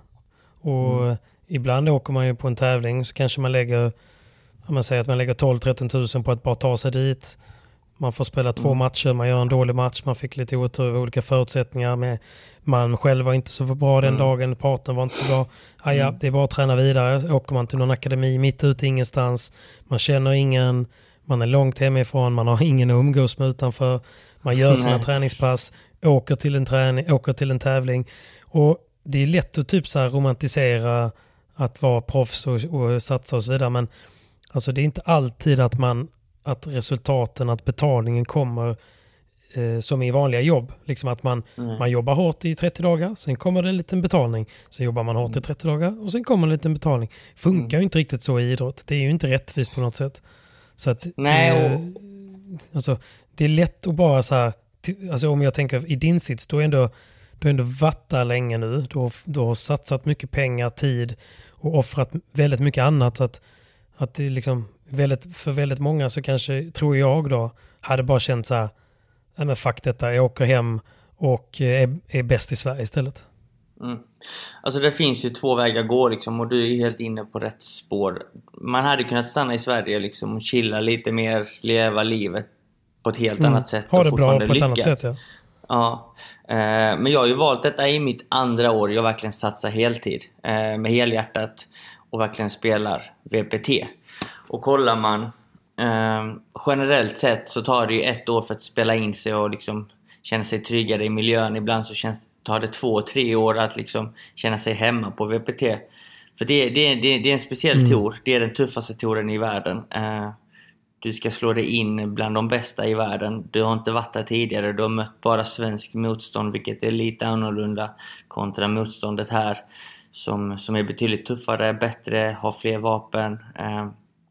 Och mm. ibland åker man ju på en tävling så kanske man lägger, om man säger att man lägger tolv till tretton tusen på att bara ta sig dit. Man får spela två mm. matcher, man gör en dålig match, man fick lite otur, olika förutsättningar med, man själv var inte så bra den mm. dagen, partnern var inte så bra. Ah, ja, det är bara att träna vidare. Åker man till någon akademi mitt ute ingenstans, man känner ingen, man är långt hemifrån, man har ingen att umgås med utanför, man gör sina Nej. träningspass, åker till en träning, åker till en tävling. Och det är lätt att typ så här romantisera att vara proffs och, och satsa och så vidare, men alltså det är inte alltid att man att resultaten, att betalningen kommer eh, som i vanliga jobb. Liksom att man, mm. man jobbar hårt i trettio dagar, sen kommer det en liten betalning. Sen jobbar man hårt i trettio dagar och sen kommer en liten betalning. Funkar mm. ju inte riktigt så i idrott. Det är ju inte rättvist på något sätt. Så att Nej, det, och... alltså, det är lätt att bara så här, alltså om jag tänker i din sits, då är ändå du har ändå varit där länge nu. Du har, du har satsat mycket pengar, tid och offrat väldigt mycket annat. Så att, att det liksom väldigt, för väldigt många så kanske, tror jag då, hade bara känt så här, nej men fuck detta, jag åker hem och är, är bäst i Sverige istället. Mm. Alltså det finns ju två vägar att gå liksom, och du är helt inne på rätt spår. Man hade kunnat stanna i Sverige liksom, och chilla lite mer, leva livet på ett helt mm. annat sätt. Ha det bra på lyckas. Ett annat sätt, ja. Ja, eh, men jag har ju valt detta i mitt andra år. Jag verkligen satsar heltid eh, med helhjärtat och verkligen spelar V P T. Och kollar man eh, generellt sett så tar det ju ett år för att spela in sig och liksom känna sig tryggare i miljön. Ibland så känns, tar det två, tre år att liksom känna sig hemma på V P T. För det, det, det, det är en speciell mm. tour. Det är den tuffaste touren i världen. Eh, Du ska slå dig in bland de bästa i världen. Du har inte varit där tidigare. Du har mött bara svensk motstånd, vilket är lite annorlunda kontra motståndet här. Som, som är betydligt tuffare, bättre, har fler vapen. Eh,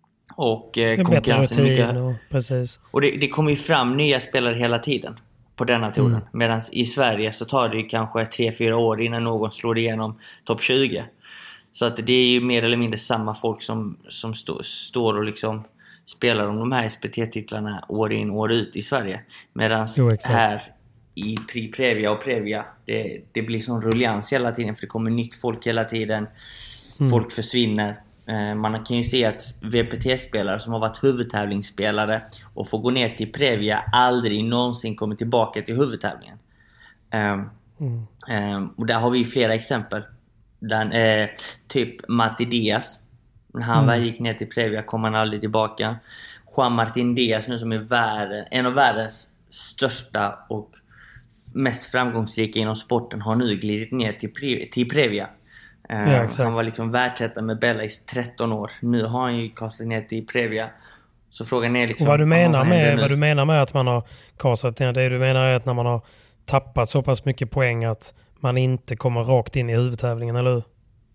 och eh, konkurrensen är mycket. Och, precis. Och det, det kommer ju fram nya spelare hela tiden på denna touren. Mm. Medan i Sverige så tar det ju kanske tre fyra år innan någon slår igenom topp tjugo. Så att det är ju mer eller mindre samma folk som, som stå, står och liksom spelar om de här S P T-titlarna år in år ut i Sverige. Medan här i Pri Previa och Previa det, det blir sån rullians hela tiden, för det kommer nytt folk hela tiden. Mm. Folk försvinner. Eh, man kan ju se att V P T-spelare som har varit huvudtävlingsspelare och får gå ner till Previa aldrig någonsin kommer tillbaka till huvudtävlingen. Eh, mm. eh, och där har vi flera exempel. Den, eh, typ Matti Diaz. När han mm. väl gick ner till Previa kom han aldrig tillbaka. Juan Martin Diaz nu, som är världen, en av världens största och mest framgångsrika inom sporten, har nu glidit ner till, Pre- till Previa. Uh, ja, han var liksom världsetta med Bella i tretton år. Nu har han ju kastat ner till Previa. Så frågan är liksom... Och vad du menar, med, vad du menar med att man har kastat ner, det du menar är att när man har tappat så pass mycket poäng att man inte kommer rakt in i huvudtävlingen, eller hur?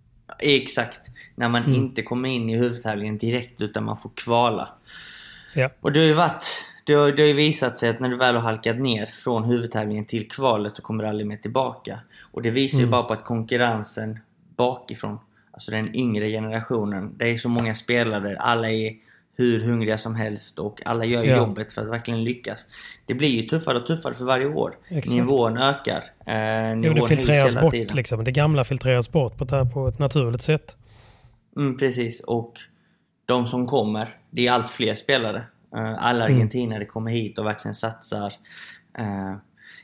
Exakt. När man mm. inte kommer in i huvudtävlingen direkt utan man får kvala. Ja. Och det har ju varit, det har, det har ju visat sig att när du väl har halkat ner från huvudtävlingen till kvalet så kommer du aldrig mer tillbaka. Och det visar mm. ju bara på att konkurrensen bakifrån, alltså den yngre generationen, det är så många spelare, alla är hur hungriga som helst och alla gör ja. jobbet för att verkligen lyckas. Det blir ju tuffare och tuffare för varje år. Exakt. Nivån ökar. Eh, nivån jo, det filtreras bort liksom. Det gamla filtreras bort på, det på ett naturligt sätt. Mm, precis. Och de som kommer, det är allt fler spelare. Eh, alla argentinare mm. kommer hit och verkligen satsar. Eh,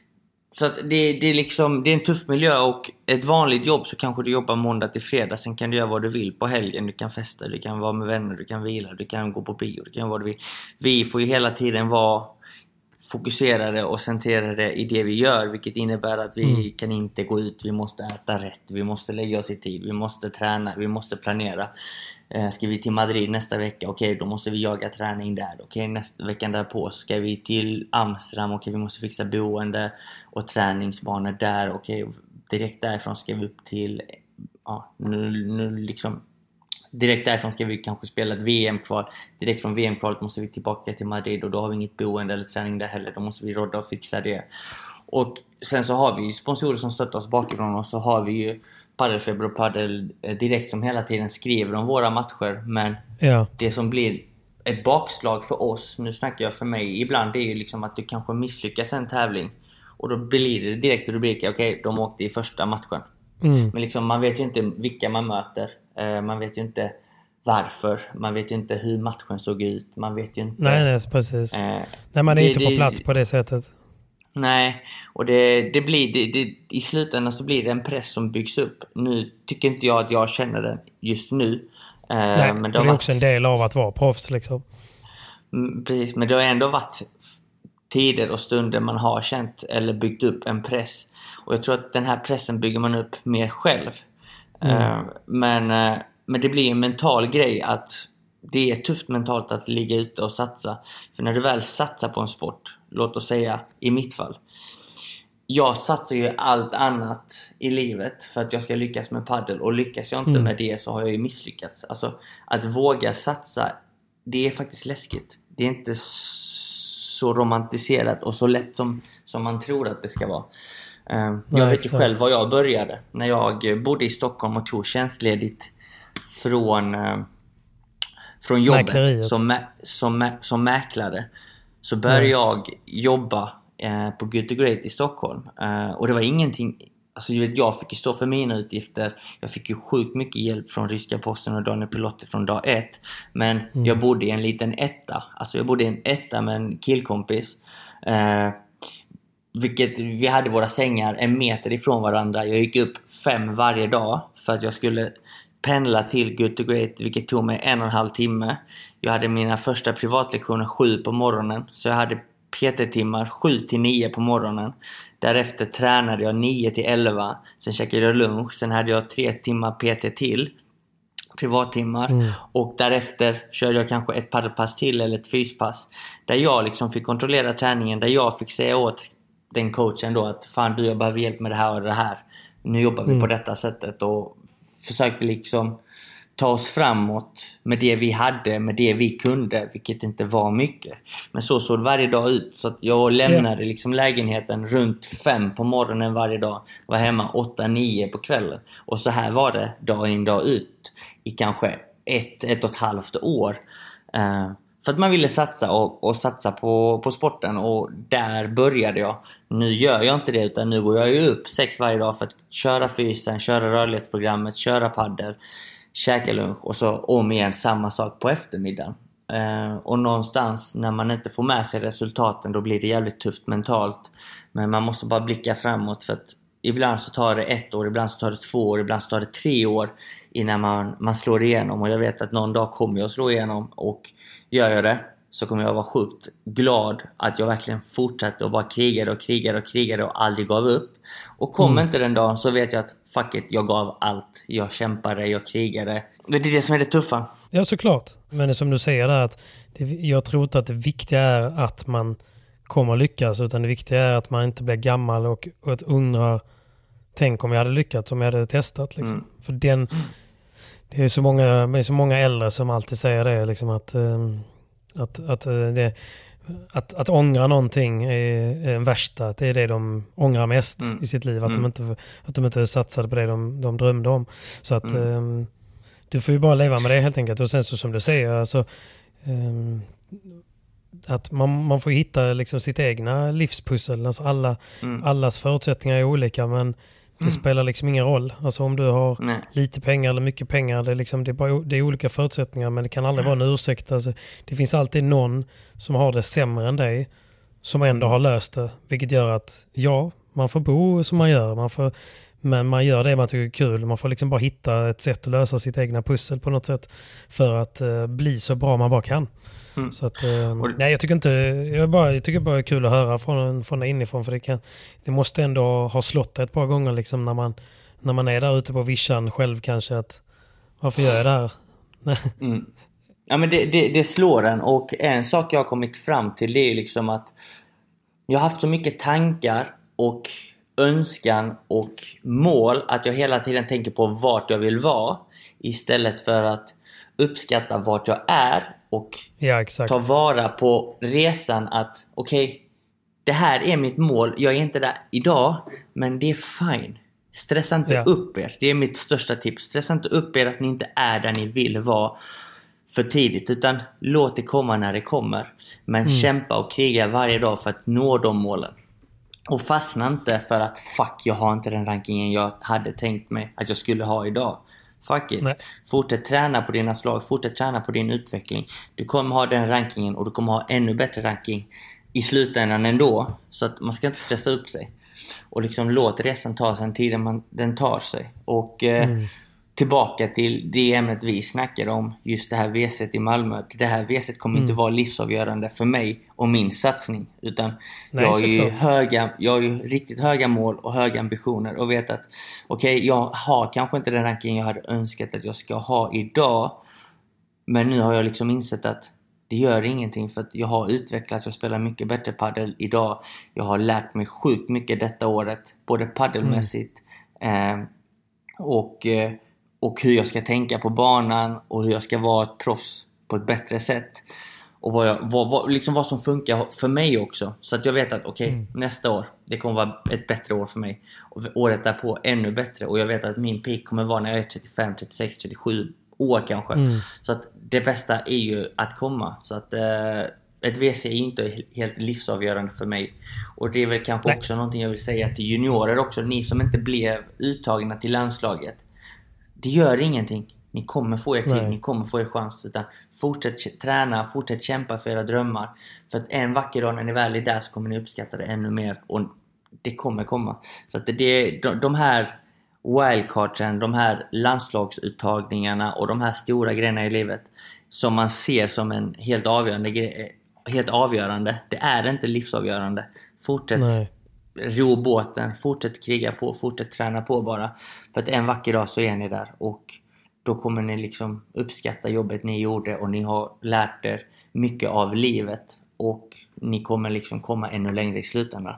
så att det, det är liksom, det är en tuff miljö, och ett vanligt jobb så kanske du jobbar måndag till fredag, sen kan du göra vad du vill på helgen. Du kan festa, du kan vara med vänner, du kan vila, du kan gå på bio, du kan göra vad du vill. Vi får ju hela tiden vara fokuserade och centrerade i det vi gör, vilket innebär att vi Mm. kan inte gå ut, vi måste äta rätt, vi måste lägga oss i tid, vi måste träna, vi måste planera. Eh, ska vi till Madrid nästa vecka, okej, okay, då måste vi jaga träning där. Okej, okay, nästa veckan därpå ska vi till Amsterdam, okej, okay, vi måste fixa boende och träningsbanor där, okej, okay, direkt därifrån ska vi upp till, ja, nu, nu liksom direkt därifrån ska vi kanske spela ett V M-kval. Direkt från V M-kvalet måste vi tillbaka till Madrid och då har vi inget boende eller träning där heller. Då måste vi rodda och fixa det. Och sen så har vi ju sponsorer som stöttar oss bakifrån, och så har vi ju Paddelfeber och Paddel Direkt som hela tiden skriver om våra matcher. Men ja. det som blir ett bakslag för oss, nu snackar jag för mig, ibland det är ju liksom att du kanske misslyckas en tävling. Och då blir det direkt rubriker, okej, okay, de åkte i första matchen. Mm. Men liksom, man vet ju inte vilka man möter. Uh, man vet ju inte varför. Man vet ju inte hur matchen såg ut. Man vet ju inte... Nej, nej precis. Uh, nej, man är det, inte på det, plats på det sättet. Nej, och det, det blir... Det, det, i slutändan så blir det en press som byggs upp. Nu tycker inte jag att jag känner den just nu. Uh, nej, men det, det är varit... också en del av att vara proffs liksom. Mm, precis, men det har ändå varit tider och stunder man har känt eller byggt upp en press. Och jag tror att den här pressen bygger man upp mer själv. Mm. Uh, men, uh, men det blir en mental grej att det är tufft mentalt att ligga ute och satsa. För när du väl satsar på en sport, låt oss säga i mitt fall. Jag satsar ju allt annat i livet för att jag ska lyckas med paddel. Och lyckas jag inte mm. med det så har jag ju misslyckats. Alltså att våga satsa, det är faktiskt läskigt. Det är inte så romantiserat och så lätt som, som man tror att det ska vara. Uh, jag Nej, vet ju exakt. själv var jag började. När jag bodde i Stockholm och tog tjänstledigt från, uh, från jobbet som, mä- som, mä- som mäklare. Så började mm. jag jobba uh, på Good to Great i Stockholm. Uh, och det var ingenting... Alltså jag, vet, jag fick ju stå för mina utgifter. Jag fick ju sjukt mycket hjälp från Ryska Posten och Daniel Pilotti från dag ett. Men mm. jag bodde i en liten etta. Alltså jag bodde i en etta med en killkompis. Uh, Vilket vi hade våra sängar en meter ifrån varandra. Jag gick upp fem varje dag för att jag skulle pendla till Good to Great, vilket tog mig en och en halv timme. Jag hade mina första privatlektioner sju på morgonen, så jag hade P T-timmar sju till nio på morgonen. Därefter tränade jag nio till elva. Sen käkade jag lunch. Sen hade jag tre timmar P T till, privattimmar. Mm. Och därefter körde jag kanske ett paddelpass till eller ett fyspass. Där jag liksom fick kontrollera träningen. Där jag fick säga åt den coachen då att fan, du, jag behöver hjälp med det här och det här. Nu jobbar vi mm. på detta sättet. Och försökte liksom ta oss framåt med det vi hade, med det vi kunde, vilket inte var mycket. Men så såg det varje dag ut. Så att jag lämnade liksom lägenheten runt fem på morgonen varje dag. Var hemma åtta, nio på kvällen. Och så här var det dag in, dag ut. I kanske ett, ett och ett halvt år. Uh, för att man ville satsa och, och satsa på, på sporten. Och där började jag. Nu gör jag inte det, utan nu går jag ju upp sex varje dag för att köra fysen, köra rörlighetsprogrammet, köra paddel, käka lunch och så om igen samma sak på eftermiddagen. Uh, och någonstans när man inte får med sig resultaten, då blir det jävligt tufft mentalt. Men man måste bara blicka framåt, för att ibland så tar det ett år, ibland så tar det två år, ibland så tar det tre år innan man, man slår igenom. Och jag vet att någon dag kommer jag att slå igenom, och gör jag det så kommer jag vara sjukt glad att jag verkligen fortsatte och bara krigade och krigade och krigade och aldrig gav upp. Och kom mm. inte den dagen, så vet jag att fuck it, jag gav allt. Jag kämpade, jag krigade. Det är det som är det tuffa. Ja, såklart. Men som du säger där, att det, jag tror inte att det viktiga är att man kommer lyckas, utan det viktiga är att man inte blir gammal och, och att undrar, tänk om jag hade lyckats, om jag hade testat liksom. Mm. För den, det är så många, det är så många äldre som alltid säger det liksom, att att att det Att, att ångra någonting är, är en värsta. Det är det de ångrar mest mm. i sitt liv. Att, mm. de inte, att de inte satsade på det de, de drömde om. Så att mm. um, du får ju bara leva med det helt enkelt. Och sen så som du säger, alltså, um, att man, man får hitta liksom sitt egna livspussel. Alltså alla, mm. allas förutsättningar är olika, men det mm. spelar liksom ingen roll. Alltså om du har Nej. lite pengar eller mycket pengar, det är, liksom, det är, bara, det är olika förutsättningar, men det kan aldrig mm. vara en ursäkt. Alltså, det finns alltid någon som har det sämre än dig som ändå har löst det, vilket gör att ja, man får bo som man gör. Man får, Men man gör det man tycker är kul. Man får liksom bara hitta ett sätt att lösa sitt egna pussel på något sätt för att uh, bli så bra man bara kan. Mm. Så att, uh, nej, jag tycker inte, jag, bara, jag tycker bara det är kul att höra från, från inifrån, för det, kan, det måste ändå ha slått ett par gånger liksom, när, man, när man är där ute på vischan själv kanske, att varför gör jag det här? mm. Ja, men det, det, det slår en, och en sak jag har kommit fram till, det är liksom att jag har haft så mycket tankar och önskan och mål att jag hela tiden tänker på vart jag vill vara istället för att uppskatta vart jag är och ja, exakt. ta vara på resan, att okej, okay, det här är mitt mål, jag är inte där idag, men det är fine. Stressa inte ja. upp er, det är mitt största tips. Stressa inte upp er att ni inte är där ni vill vara för tidigt, utan låt det komma när det kommer. Men mm. kämpa och kriga varje dag för att nå de målen. Och fastna inte för att fuck, jag har inte den rankingen jag hade tänkt mig att jag skulle ha idag. Fuck it. Nej. Fortsätt träna på dina slag, fortsätt träna på din utveckling. Du kommer ha den rankingen och du kommer ha ännu bättre ranking i slutändan ändå. Så att man ska inte stressa upp sig. Och liksom låt resan ta sig en tid man, den tar sig. Och eh, mm. tillbaka till det ämnet vi snackade om, just det här V C i Malmö. Det här V C kommer mm. inte vara livsavgörande för mig och min satsning, utan Nej, jag, har ju höga, jag har ju riktigt höga mål och höga ambitioner och vet att okej, okay, jag har kanske inte den ranking jag hade önskat att jag ska ha idag, men nu har jag liksom insett att det gör ingenting, för att jag har utvecklats och spelar mycket bättre paddel idag. Jag har lärt mig sjukt mycket detta året, både paddelmässigt mm. eh, och eh, och hur jag ska tänka på banan och hur jag ska vara ett proffs på ett bättre sätt. Och vad, jag, vad, vad, liksom vad som funkar för mig också. Så att jag vet att okej, okay, mm. nästa år, det kommer vara ett bättre år för mig. Och året därpå ännu bättre. Och jag vet att min peak kommer vara när jag är trettiofem, trettiosex, trettiosju år kanske. Mm. Så att det bästa är ju att komma. Så att eh, ett V C är inte helt livsavgörande för mig. Och det är väl kanske Nej. också någonting jag vill säga till juniorer också. Ni som inte blev uttagna till landslaget. Det gör ingenting. Ni kommer få er tid, ni kommer få er chans. Utan fortsätt träna, fortsätt kämpa för era drömmar. För att en vacker dag när ni väl är där så kommer ni uppskatta det ännu mer. Och det kommer komma. Så att det är de här wildcardsen, de här landslagsuttagningarna och de här stora grejerna i livet som man ser som en helt avgörande grej, helt avgörande. Det är inte livsavgörande. Fortsätt Nej. ro båten, fortsätt kriga på, fortsätt träna på bara. För att en vacker dag så är ni där och då kommer ni liksom uppskatta jobbet ni gjorde och ni har lärt er mycket av livet och ni kommer liksom komma ännu längre i slutändan.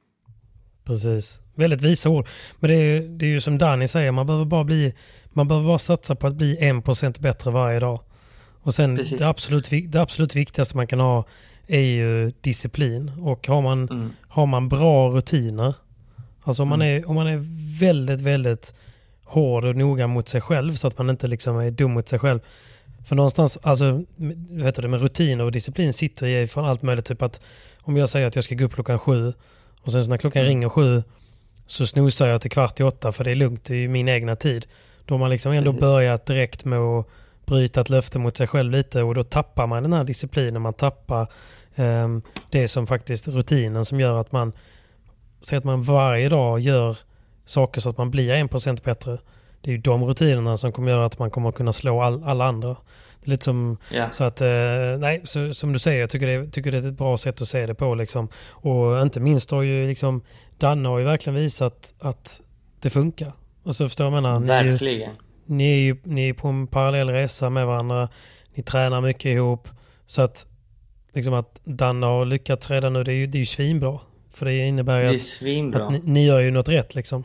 Precis. Väldigt visa ord. Men det är, det är ju som Danny säger, man behöver bara bli man behöver bara satsa på att bli en procent bättre varje dag. Och sen det absolut, det absolut viktigaste man kan ha är ju disciplin. Och har man, mm. har man bra rutiner, alltså om man, är, om man är väldigt, väldigt hård och noga mot sig själv så att man inte liksom är dum mot sig själv. För någonstans, alltså, vad heter det, med rutiner och disciplin sitter i från allt möjligt. Typ att om jag säger att jag ska gå upp klockan sju och sen så när klockan mm. ringer sju så snosar jag till kvart i åtta för det är lugnt, det är ju min egna tid. Då har man liksom ändå börjat direkt med att bryta ett löfte mot sig själv lite och då tappar man den här disciplinen, man tappar um, det som faktiskt rutinen som gör att man säger att man varje dag gör saker så att man blir en procent bättre. Det är ju de rutinerna som kommer göra att man kommer kunna slå all, alla andra. Det är lite som yeah. så att, eh, nej, så, som du säger, jag tycker det, tycker det är ett bra sätt att se det på liksom. Och inte minst har ju liksom Danne har ju verkligen visat att det funkar. Alltså förstår jag menar, verkligen. Ni är ju ni är på en parallell resa med varandra. Ni tränar mycket ihop så att liksom att Danne har lyckats redan nu, det är ju, det är ju svinbra. För det innebär ju det att, att ni, ni gör ju något rätt liksom.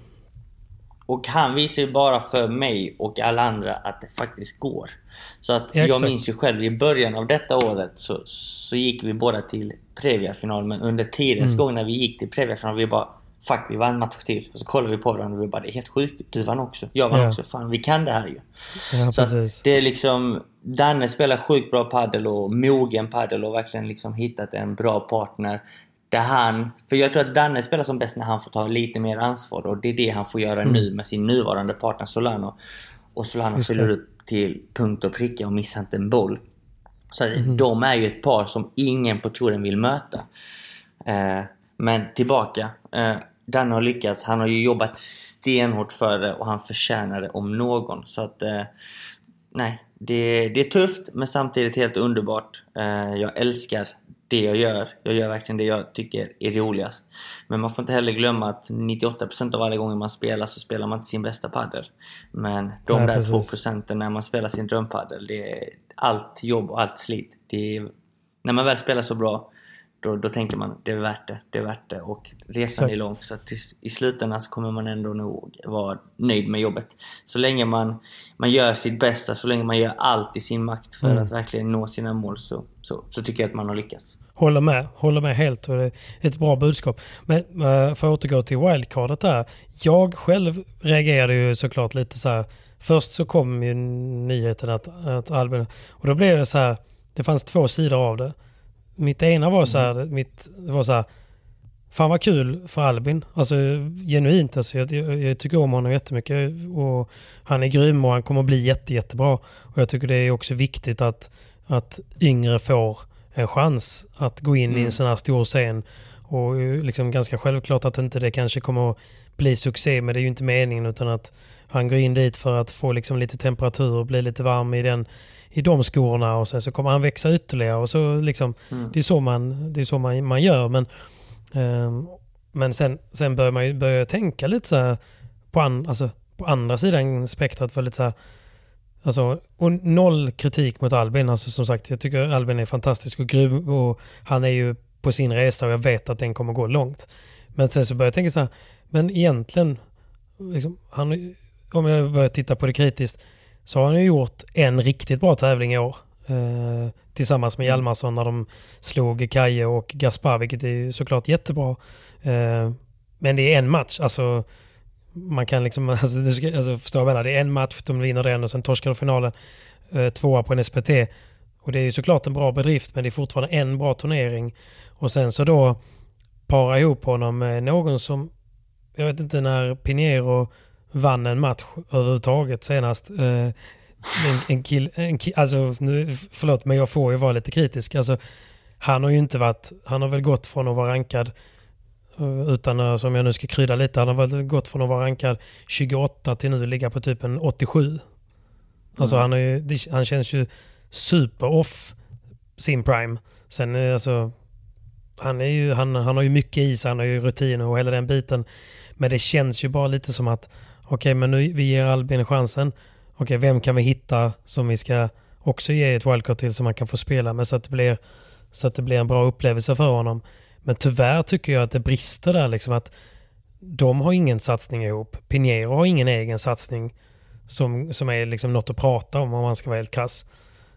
Och han visar ju bara för mig och alla andra att det faktiskt går. Så att ja, jag minns ju själv i början av detta året så, så gick vi båda till Previa-final. Men under tidens mm. gång när vi gick till Previa-final vi bara, fuck, vi vann match till. Och så kollade vi på varandra och vi bara, det är helt sjukt. Du vann också. Jag vann ja. också. Fan, vi kan det här ju. Ja, så att det är liksom, Danne spelar sjukt bra paddel och mogen paddel och verkligen liksom hittat en bra partner. Där han, för jag tror att Danne spelar som bäst när han får ta lite mer ansvar och det är det han får göra mm. nu med sin nuvarande partner Solano. Och Solano fyller upp till punkt och pricka och missar inte en boll. Så mm. de är ju ett par som ingen på touren vill möta. Eh, men tillbaka. Eh, Danne har lyckats. Han har ju jobbat stenhårt för det och han förtjänar det om någon. Så att, eh, nej, det, det är tufft men samtidigt helt underbart. Eh, jag älskar det jag gör. Jag gör verkligen det jag tycker är roligast. Men man får inte heller glömma att nittioåtta procent av alla gånger man spelar så spelar man inte sin bästa paddel. Men de Nej, där precis. två procenten när man spelar sin drömpaddel, det är allt jobb och allt slit. Det är, när man väl spelar så bra, då, då tänker man det är värt det, det är värt det. Och resan Exakt. är lång, så att i, i slutändan så kommer man ändå nog vara nöjd med jobbet. Så länge man, man gör sitt bästa, så länge man gör allt i sin makt för mm. att verkligen nå sina mål, så, så, så tycker jag att man har lyckats. Håller med, håller med helt, och det är ett bra budskap. Men uh, för att återgå till wildcardet där, jag själv reagerade ju såklart lite så här. Först så kom ju nyheten att, att Albin, och då blev det så här, det fanns två sidor av det. Mitt ena var så här, mm. mitt var så här, fan vad kul för Albin, alltså genuint, alltså, jag, jag, jag tycker om honom jättemycket och han är grym och han kommer att bli jätte, jättebra, och jag tycker det är också viktigt att, att yngre får en chans att gå in mm. i en sån här stor scen, och liksom ganska självklart att inte det kanske kommer att bli succé, men det är ju inte meningen, utan att han går in dit för att få liksom lite temperatur och bli lite varm i den i de skorna, och sen så kommer han växa ytterligare, och så liksom mm. det är så man det är så man, man gör, men um, men sen sen börjar man ju börja tänka lite så här på an, alltså på andra sidan spektrat, för lite så här, alltså, och noll kritik mot Albin, alltså som sagt, jag tycker Albin är fantastisk och grym, och han är ju på sin resa och jag vet att den kommer gå långt. Men sen så börjar jag tänka så här, men egentligen liksom, han, om jag börjar titta på det kritiskt, så har han ju gjort en riktigt bra tävling i år. Eh, tillsammans med Hjalmarsson när de slog Kaje och Gaspar, vilket är ju såklart jättebra. Eh, men det är en match. Alltså, man kan liksom, alltså, du ska, alltså, förstå vad jag menar. Det är en match, de vinner den och sen torskar de finalen. Eh, tvåa på en S P T. Och det är ju såklart en bra bedrift, men det är fortfarande en bra turnering. Och sen så då para ihop honom med någon som, jag vet inte när Pinheiro vann en match överhuvudtaget senast. Eh, en, en kill, en kill, alltså nu, förlåt, men jag får ju vara lite kritisk. Alltså, han har ju inte varit, han har väl gått från att vara rankad, utan som jag nu ska krydda lite, han har väl gått från att vara rankad tjugoåtta till nu ligga på typ en åttiosju. Alltså mm. han, är ju, han känns ju super off sin prime. Sen alltså, han, är ju, han, han har ju mycket i sig, han har ju rutin och hela den biten. Men det känns ju bara lite som att okej, okay, men nu vi ger Albin chansen. Okej, okay, vem kan vi hitta som vi ska också ge ett wildcard till, som man kan få spela med, så att det blir, så att det blir en bra upplevelse för honom. Men tyvärr tycker jag att det brister där, liksom att de har ingen satsning ihop. Pinheiro har ingen egen satsning som, som är liksom något att prata om, om man ska vara helt kass.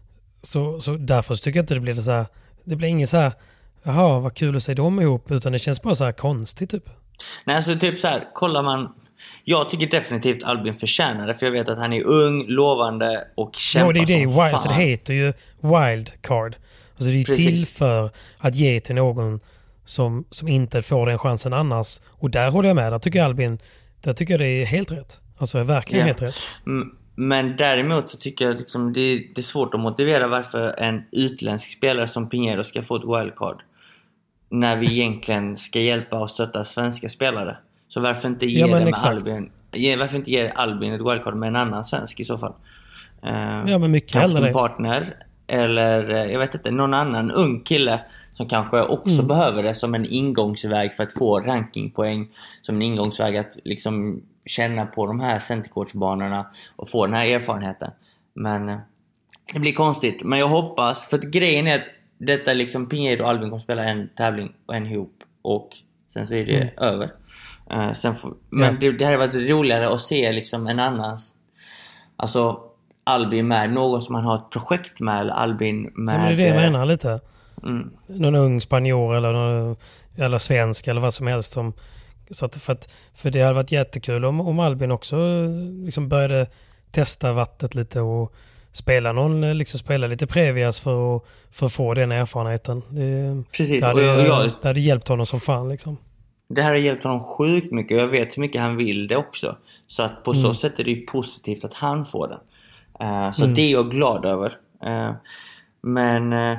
Så, så därför så tycker jag inte det blir det så här, det blir inget så här, jaha, vad kul att se dem ihop, utan det känns bara så här konstigt typ. Nej, alltså typ så här, kollar man, jag tycker definitivt Albin förtjänar det, för jag vet att han är ung, lovande och kämpar ja, det är det, som wild, fan. Så det heter ju wildcard. Alltså det är ju till för att ge till någon som, som inte får den chansen annars. Och där håller jag med, där tycker jag Albin, där tycker jag det är helt rätt. Alltså verkligen ja. helt rätt. Mm. Men däremot så tycker jag liksom det, det är svårt att motivera varför en utländsk spelare som Pinheiro ska få ett wildcard, när vi egentligen ska hjälpa och stötta svenska spelare. Så varför inte ge, ja, det med Albin, varför inte ge Albin ett wildcard med en annan svensk i så fall? Uh, ja, men mycket hellre som partner, eller jag vet inte, någon annan ung kille som kanske också mm. behöver det som en ingångsväg för att få rankingpoäng, som en ingångsväg att liksom känna på de här centercoachbanorna och få den här erfarenheten. Men det blir konstigt. Men jag hoppas, för att grejen är att detta liksom Pinheiro och Albin kommer spela en tävling och en ihop, och sen så är det mm. över. Uh, sen får, men ja. det, det här har varit roligare att se liksom en annans, alltså Albin med någon som man har ett projekt med, eller Albin med... Ja, men det är det jag menar lite. Mm. Någon ung spanjor eller, någon, eller svensk eller vad som helst som, så att, för, att, för det hade varit jättekul om, om Albin också liksom började testa vattnet lite och spela någon, liksom spela lite previas för att, för att få den erfarenheten. Det, Precis. Det hade, och jag, jag, det hade hjälpt honom som fan liksom. Det här har hjälpt honom sjukt mycket, och jag vet hur mycket han vill det också. Så att på mm. så sätt är det ju positivt att han får den. Uh, så mm. det är jag glad över. Uh, men uh,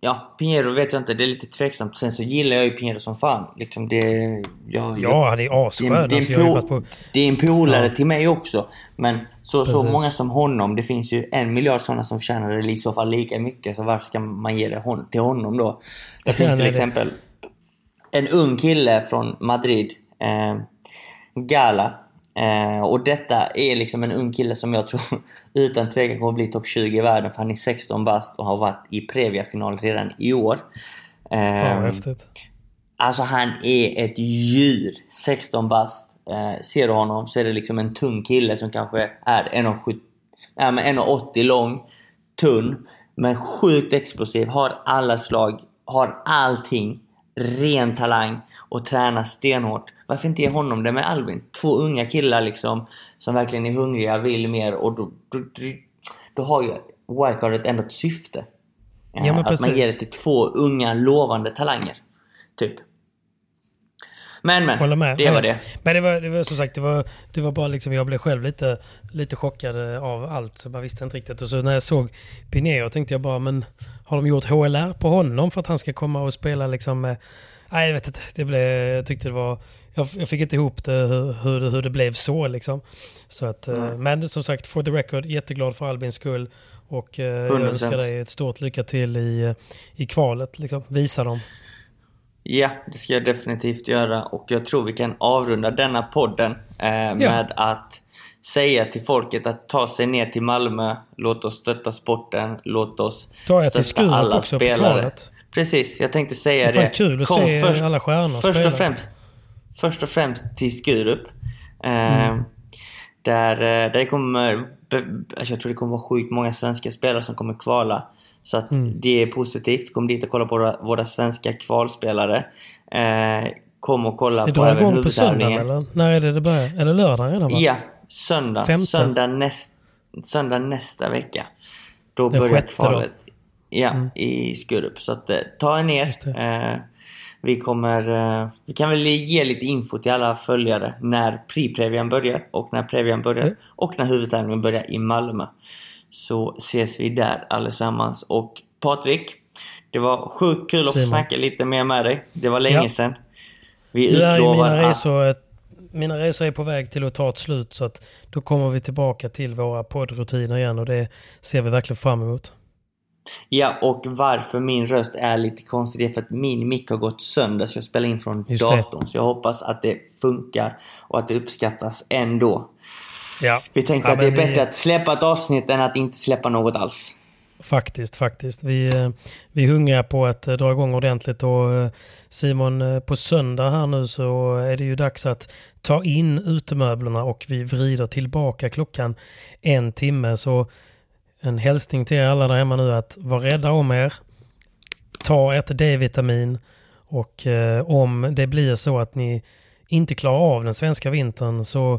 Ja, Pinheiro vet jag inte, det är lite tveksamt. Sen så gillar jag ju Pinheiro som fan. Liksom det, jag, ja, han är asskön. Det, det, alltså, po- det är en polare ja. till mig också. Men så, så Precis. många som honom, det finns ju en miljard sådana som förtjänar det i så fall lika mycket. Så varför ska man ge det hon, till honom då? Det finns till exempel en ung kille från Madrid, eh, Gala. Eh, och detta är liksom en ung kille som jag tror utan tvekan kommer bli topp tjugo i världen, för han är sexton bast och har varit i Previa-final redan i år. eh, Fan, häftigt. Alltså han är ett djur, sexton bast. eh, Ser du honom så är det liksom en tung kille som kanske är en komma åttio lång, tunn, men sjukt explosiv, har alla slag, har allting, ren talang och tränar stenhårt. Varför inte ge honom det med Albin? Två unga killar liksom som verkligen är hungriga, vill mer, och då, då, då, då har ju wildcardet ändå ett syfte. Ja, att precis. man ger det till två unga lovande talanger typ. Men men Håller med. det var det. Men det var, det var som sagt, det var, det var bara liksom, jag blev själv lite, lite chockad av allt, så jag visste inte riktigt. Och så när jag såg Pinheiro tänkte jag bara, men har de gjort H L R på honom för att han ska komma och spela liksom med... Nej, jag vet inte. Det blev, jag tyckte det var... Jag, jag fick inte ihop det, hur, hur, det, hur det blev så liksom. Så att, mm. Men som sagt, for the record, jätteglad för Albins skull. Och eh, jag önskar dig ett stort lycka till i, i kvalet. Liksom. Visa dem. Ja, det ska jag definitivt göra. Och jag tror vi kan avrunda denna podden eh, med ja. att säga till folket att ta sig ner till Malmö. Låt oss stötta sporten. Låt oss ta jag stötta alla också spelare. Precis, jag tänkte säga det. Det är det. kul att Kom se först, alla stjärnor först spela. och främst Först och främst till Skurup. Eh, mm. Där, där det kommer... Jag tror det kommer vara sjukt många svenska spelare som kommer kvala. Så att mm. det är positivt. Kom dit och kolla på våra, våra svenska kvalspelare. Eh, kom och kolla det på även huvudtävlingen. På söndag, eller? När är det det börjar? Eller lördag redan, va? Ja, söndag. Söndag, näst, söndag nästa vecka. Då det börjar kvalet. Då. Ja, mm. i Skurup. Så att, ta er ner. Eh, vi kommer... Eh, vi kan väl ge lite info till alla följare när pre-previan börjar. Och när previan börjar. Mm. Och när huvudtävlingen börjar i Malmö. Så ses vi där allesammans. Och Patrik, det var sjukt kul att få snacka lite mer med dig. Det var länge ja. sedan. Vi utlovar mina, att... resor, mina resor är på väg till att ta ett slut. Så att då kommer vi tillbaka till våra poddrutiner igen. Och det ser vi verkligen fram emot. Ja, och varför min röst är lite konstig, det är för att min mick har gått sönder. Så jag spelar in från Just datorn. Det. Så jag hoppas att det funkar och att det uppskattas ändå. Ja. Vi tänkte ja, att det är vi... bättre att släppa ett avsnitt än att inte släppa något alls. Faktiskt, faktiskt. Vi, vi hungrar på att dra igång ordentligt. Och Simon, på söndag här nu så är det ju dags att ta in utemöblerna och vi vrider tillbaka klockan en timme. Så en hälsning till er alla där hemma nu att vara rädda om er. Ta ett D-vitamin och eh, om det blir så att ni inte klarar av den svenska vintern så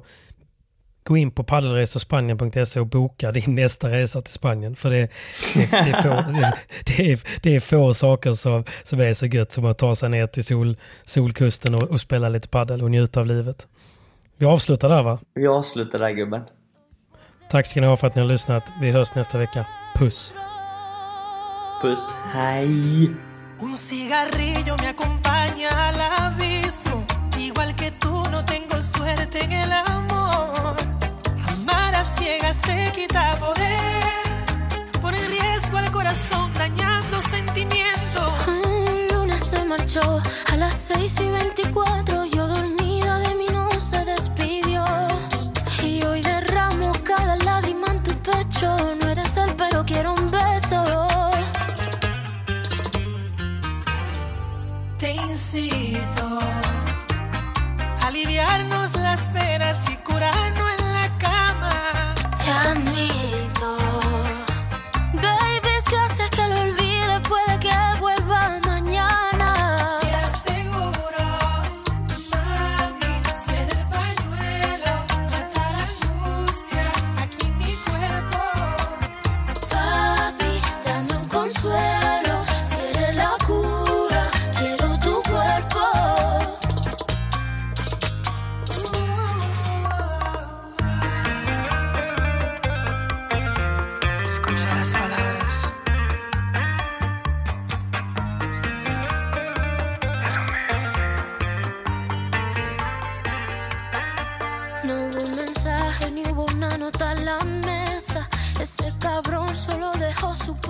gå in på paddelresor-spanien punkt se och boka din nästa resa till Spanien. För det, det, det, är, få, det, det, är, det är få saker som, som är så gött som att ta sig ner till sol, solkusten och, och spela lite paddel och njuta av livet. Vi avslutar där, va? Vi avslutar där, gubben. Tack ska ni ha för att ni har lyssnat. Vi hörs nästa vecka. Puss. Puss. Hej. Un cigarrillo me acompaña al abismo. Igual que tú no tengo suerte en el amor. Amar a ciegas te quita poder. Pone en riesgo al corazón dañando sentimientos. Un lunes se marchó a las seis y veinticuatro. Yo dormida de mí no se despidió. Y hoy derramo cada lágrima en tu pecho. No eres él pero quiero un beso. Te incito a aliviarnos las penas y curarnos en la cama. Te admito, baby, si haces que lo olvide puede que vuelva mañana. Te aseguro, mami, ser el pañuelo, mata la angustia aquí en mi cuerpo. Papi, dame un consuelo, seré la cura, quiero tu cuerpo.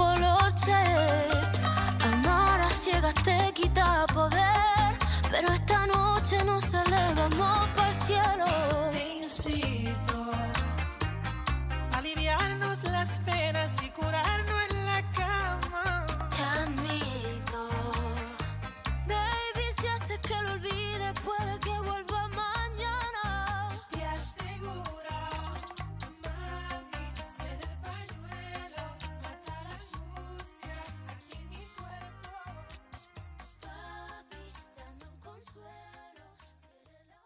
poloche. Amar a ciegas te quita poder, pero esta noche nos elevamos para el cielo. Te incito a aliviarnos las penas y curarnos en la cama. Te admito, baby, si haces que lo olvide, puede que vuelva mañana. Te aseguro, mami, ser el pañuelo, matar la angustia aquí en mi cuerpo. Papi, dame un consuelo, seré la...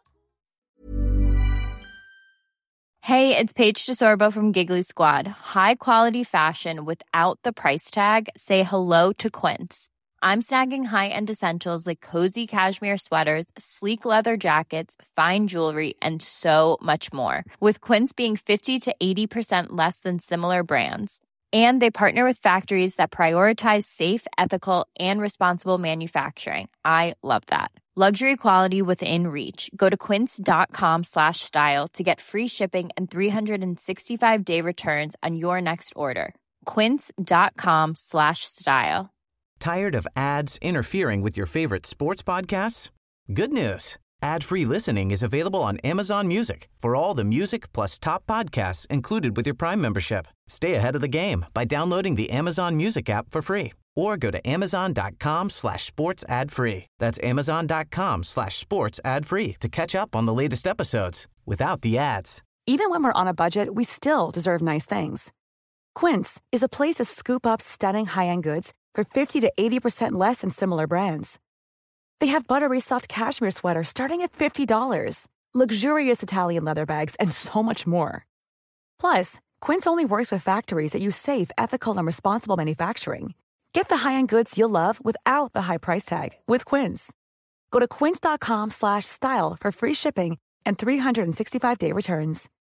Hey, it's Paige DeSorbo from Giggly Squad. High quality fashion without the price tag. Say hello to Quince. I'm snagging high-end essentials like cozy cashmere sweaters, sleek leather jackets, fine jewelry, and so much more. With Quince being fifty to eighty percent less than similar brands. And they partner with factories that prioritize safe, ethical, and responsible manufacturing. I love that. Luxury quality within reach. Go to quince.com slash style to get free shipping and three sixty-five day returns on your next order. Quince.com slash style. Tired of ads interfering with your favorite sports podcasts? Good news. Ad-free listening is available on Amazon Music for all the music plus top podcasts included with your Prime membership. Stay ahead of the game by downloading the Amazon Music app for free or go to amazon.com slash sports ad free. That's amazon.com slash sports ad free to catch up on the latest episodes without the ads. Even when we're on a budget, we still deserve nice things. Quince is a place to scoop up stunning high-end goods for fifty to eighty percent less than similar brands. They have buttery soft cashmere sweaters starting at fifty dollars, luxurious Italian leather bags, and so much more. Plus, Quince only works with factories that use safe, ethical, and responsible manufacturing. Get the high-end goods you'll love without the high price tag with Quince. Go to quince.com slash style for free shipping and three sixty-five day returns.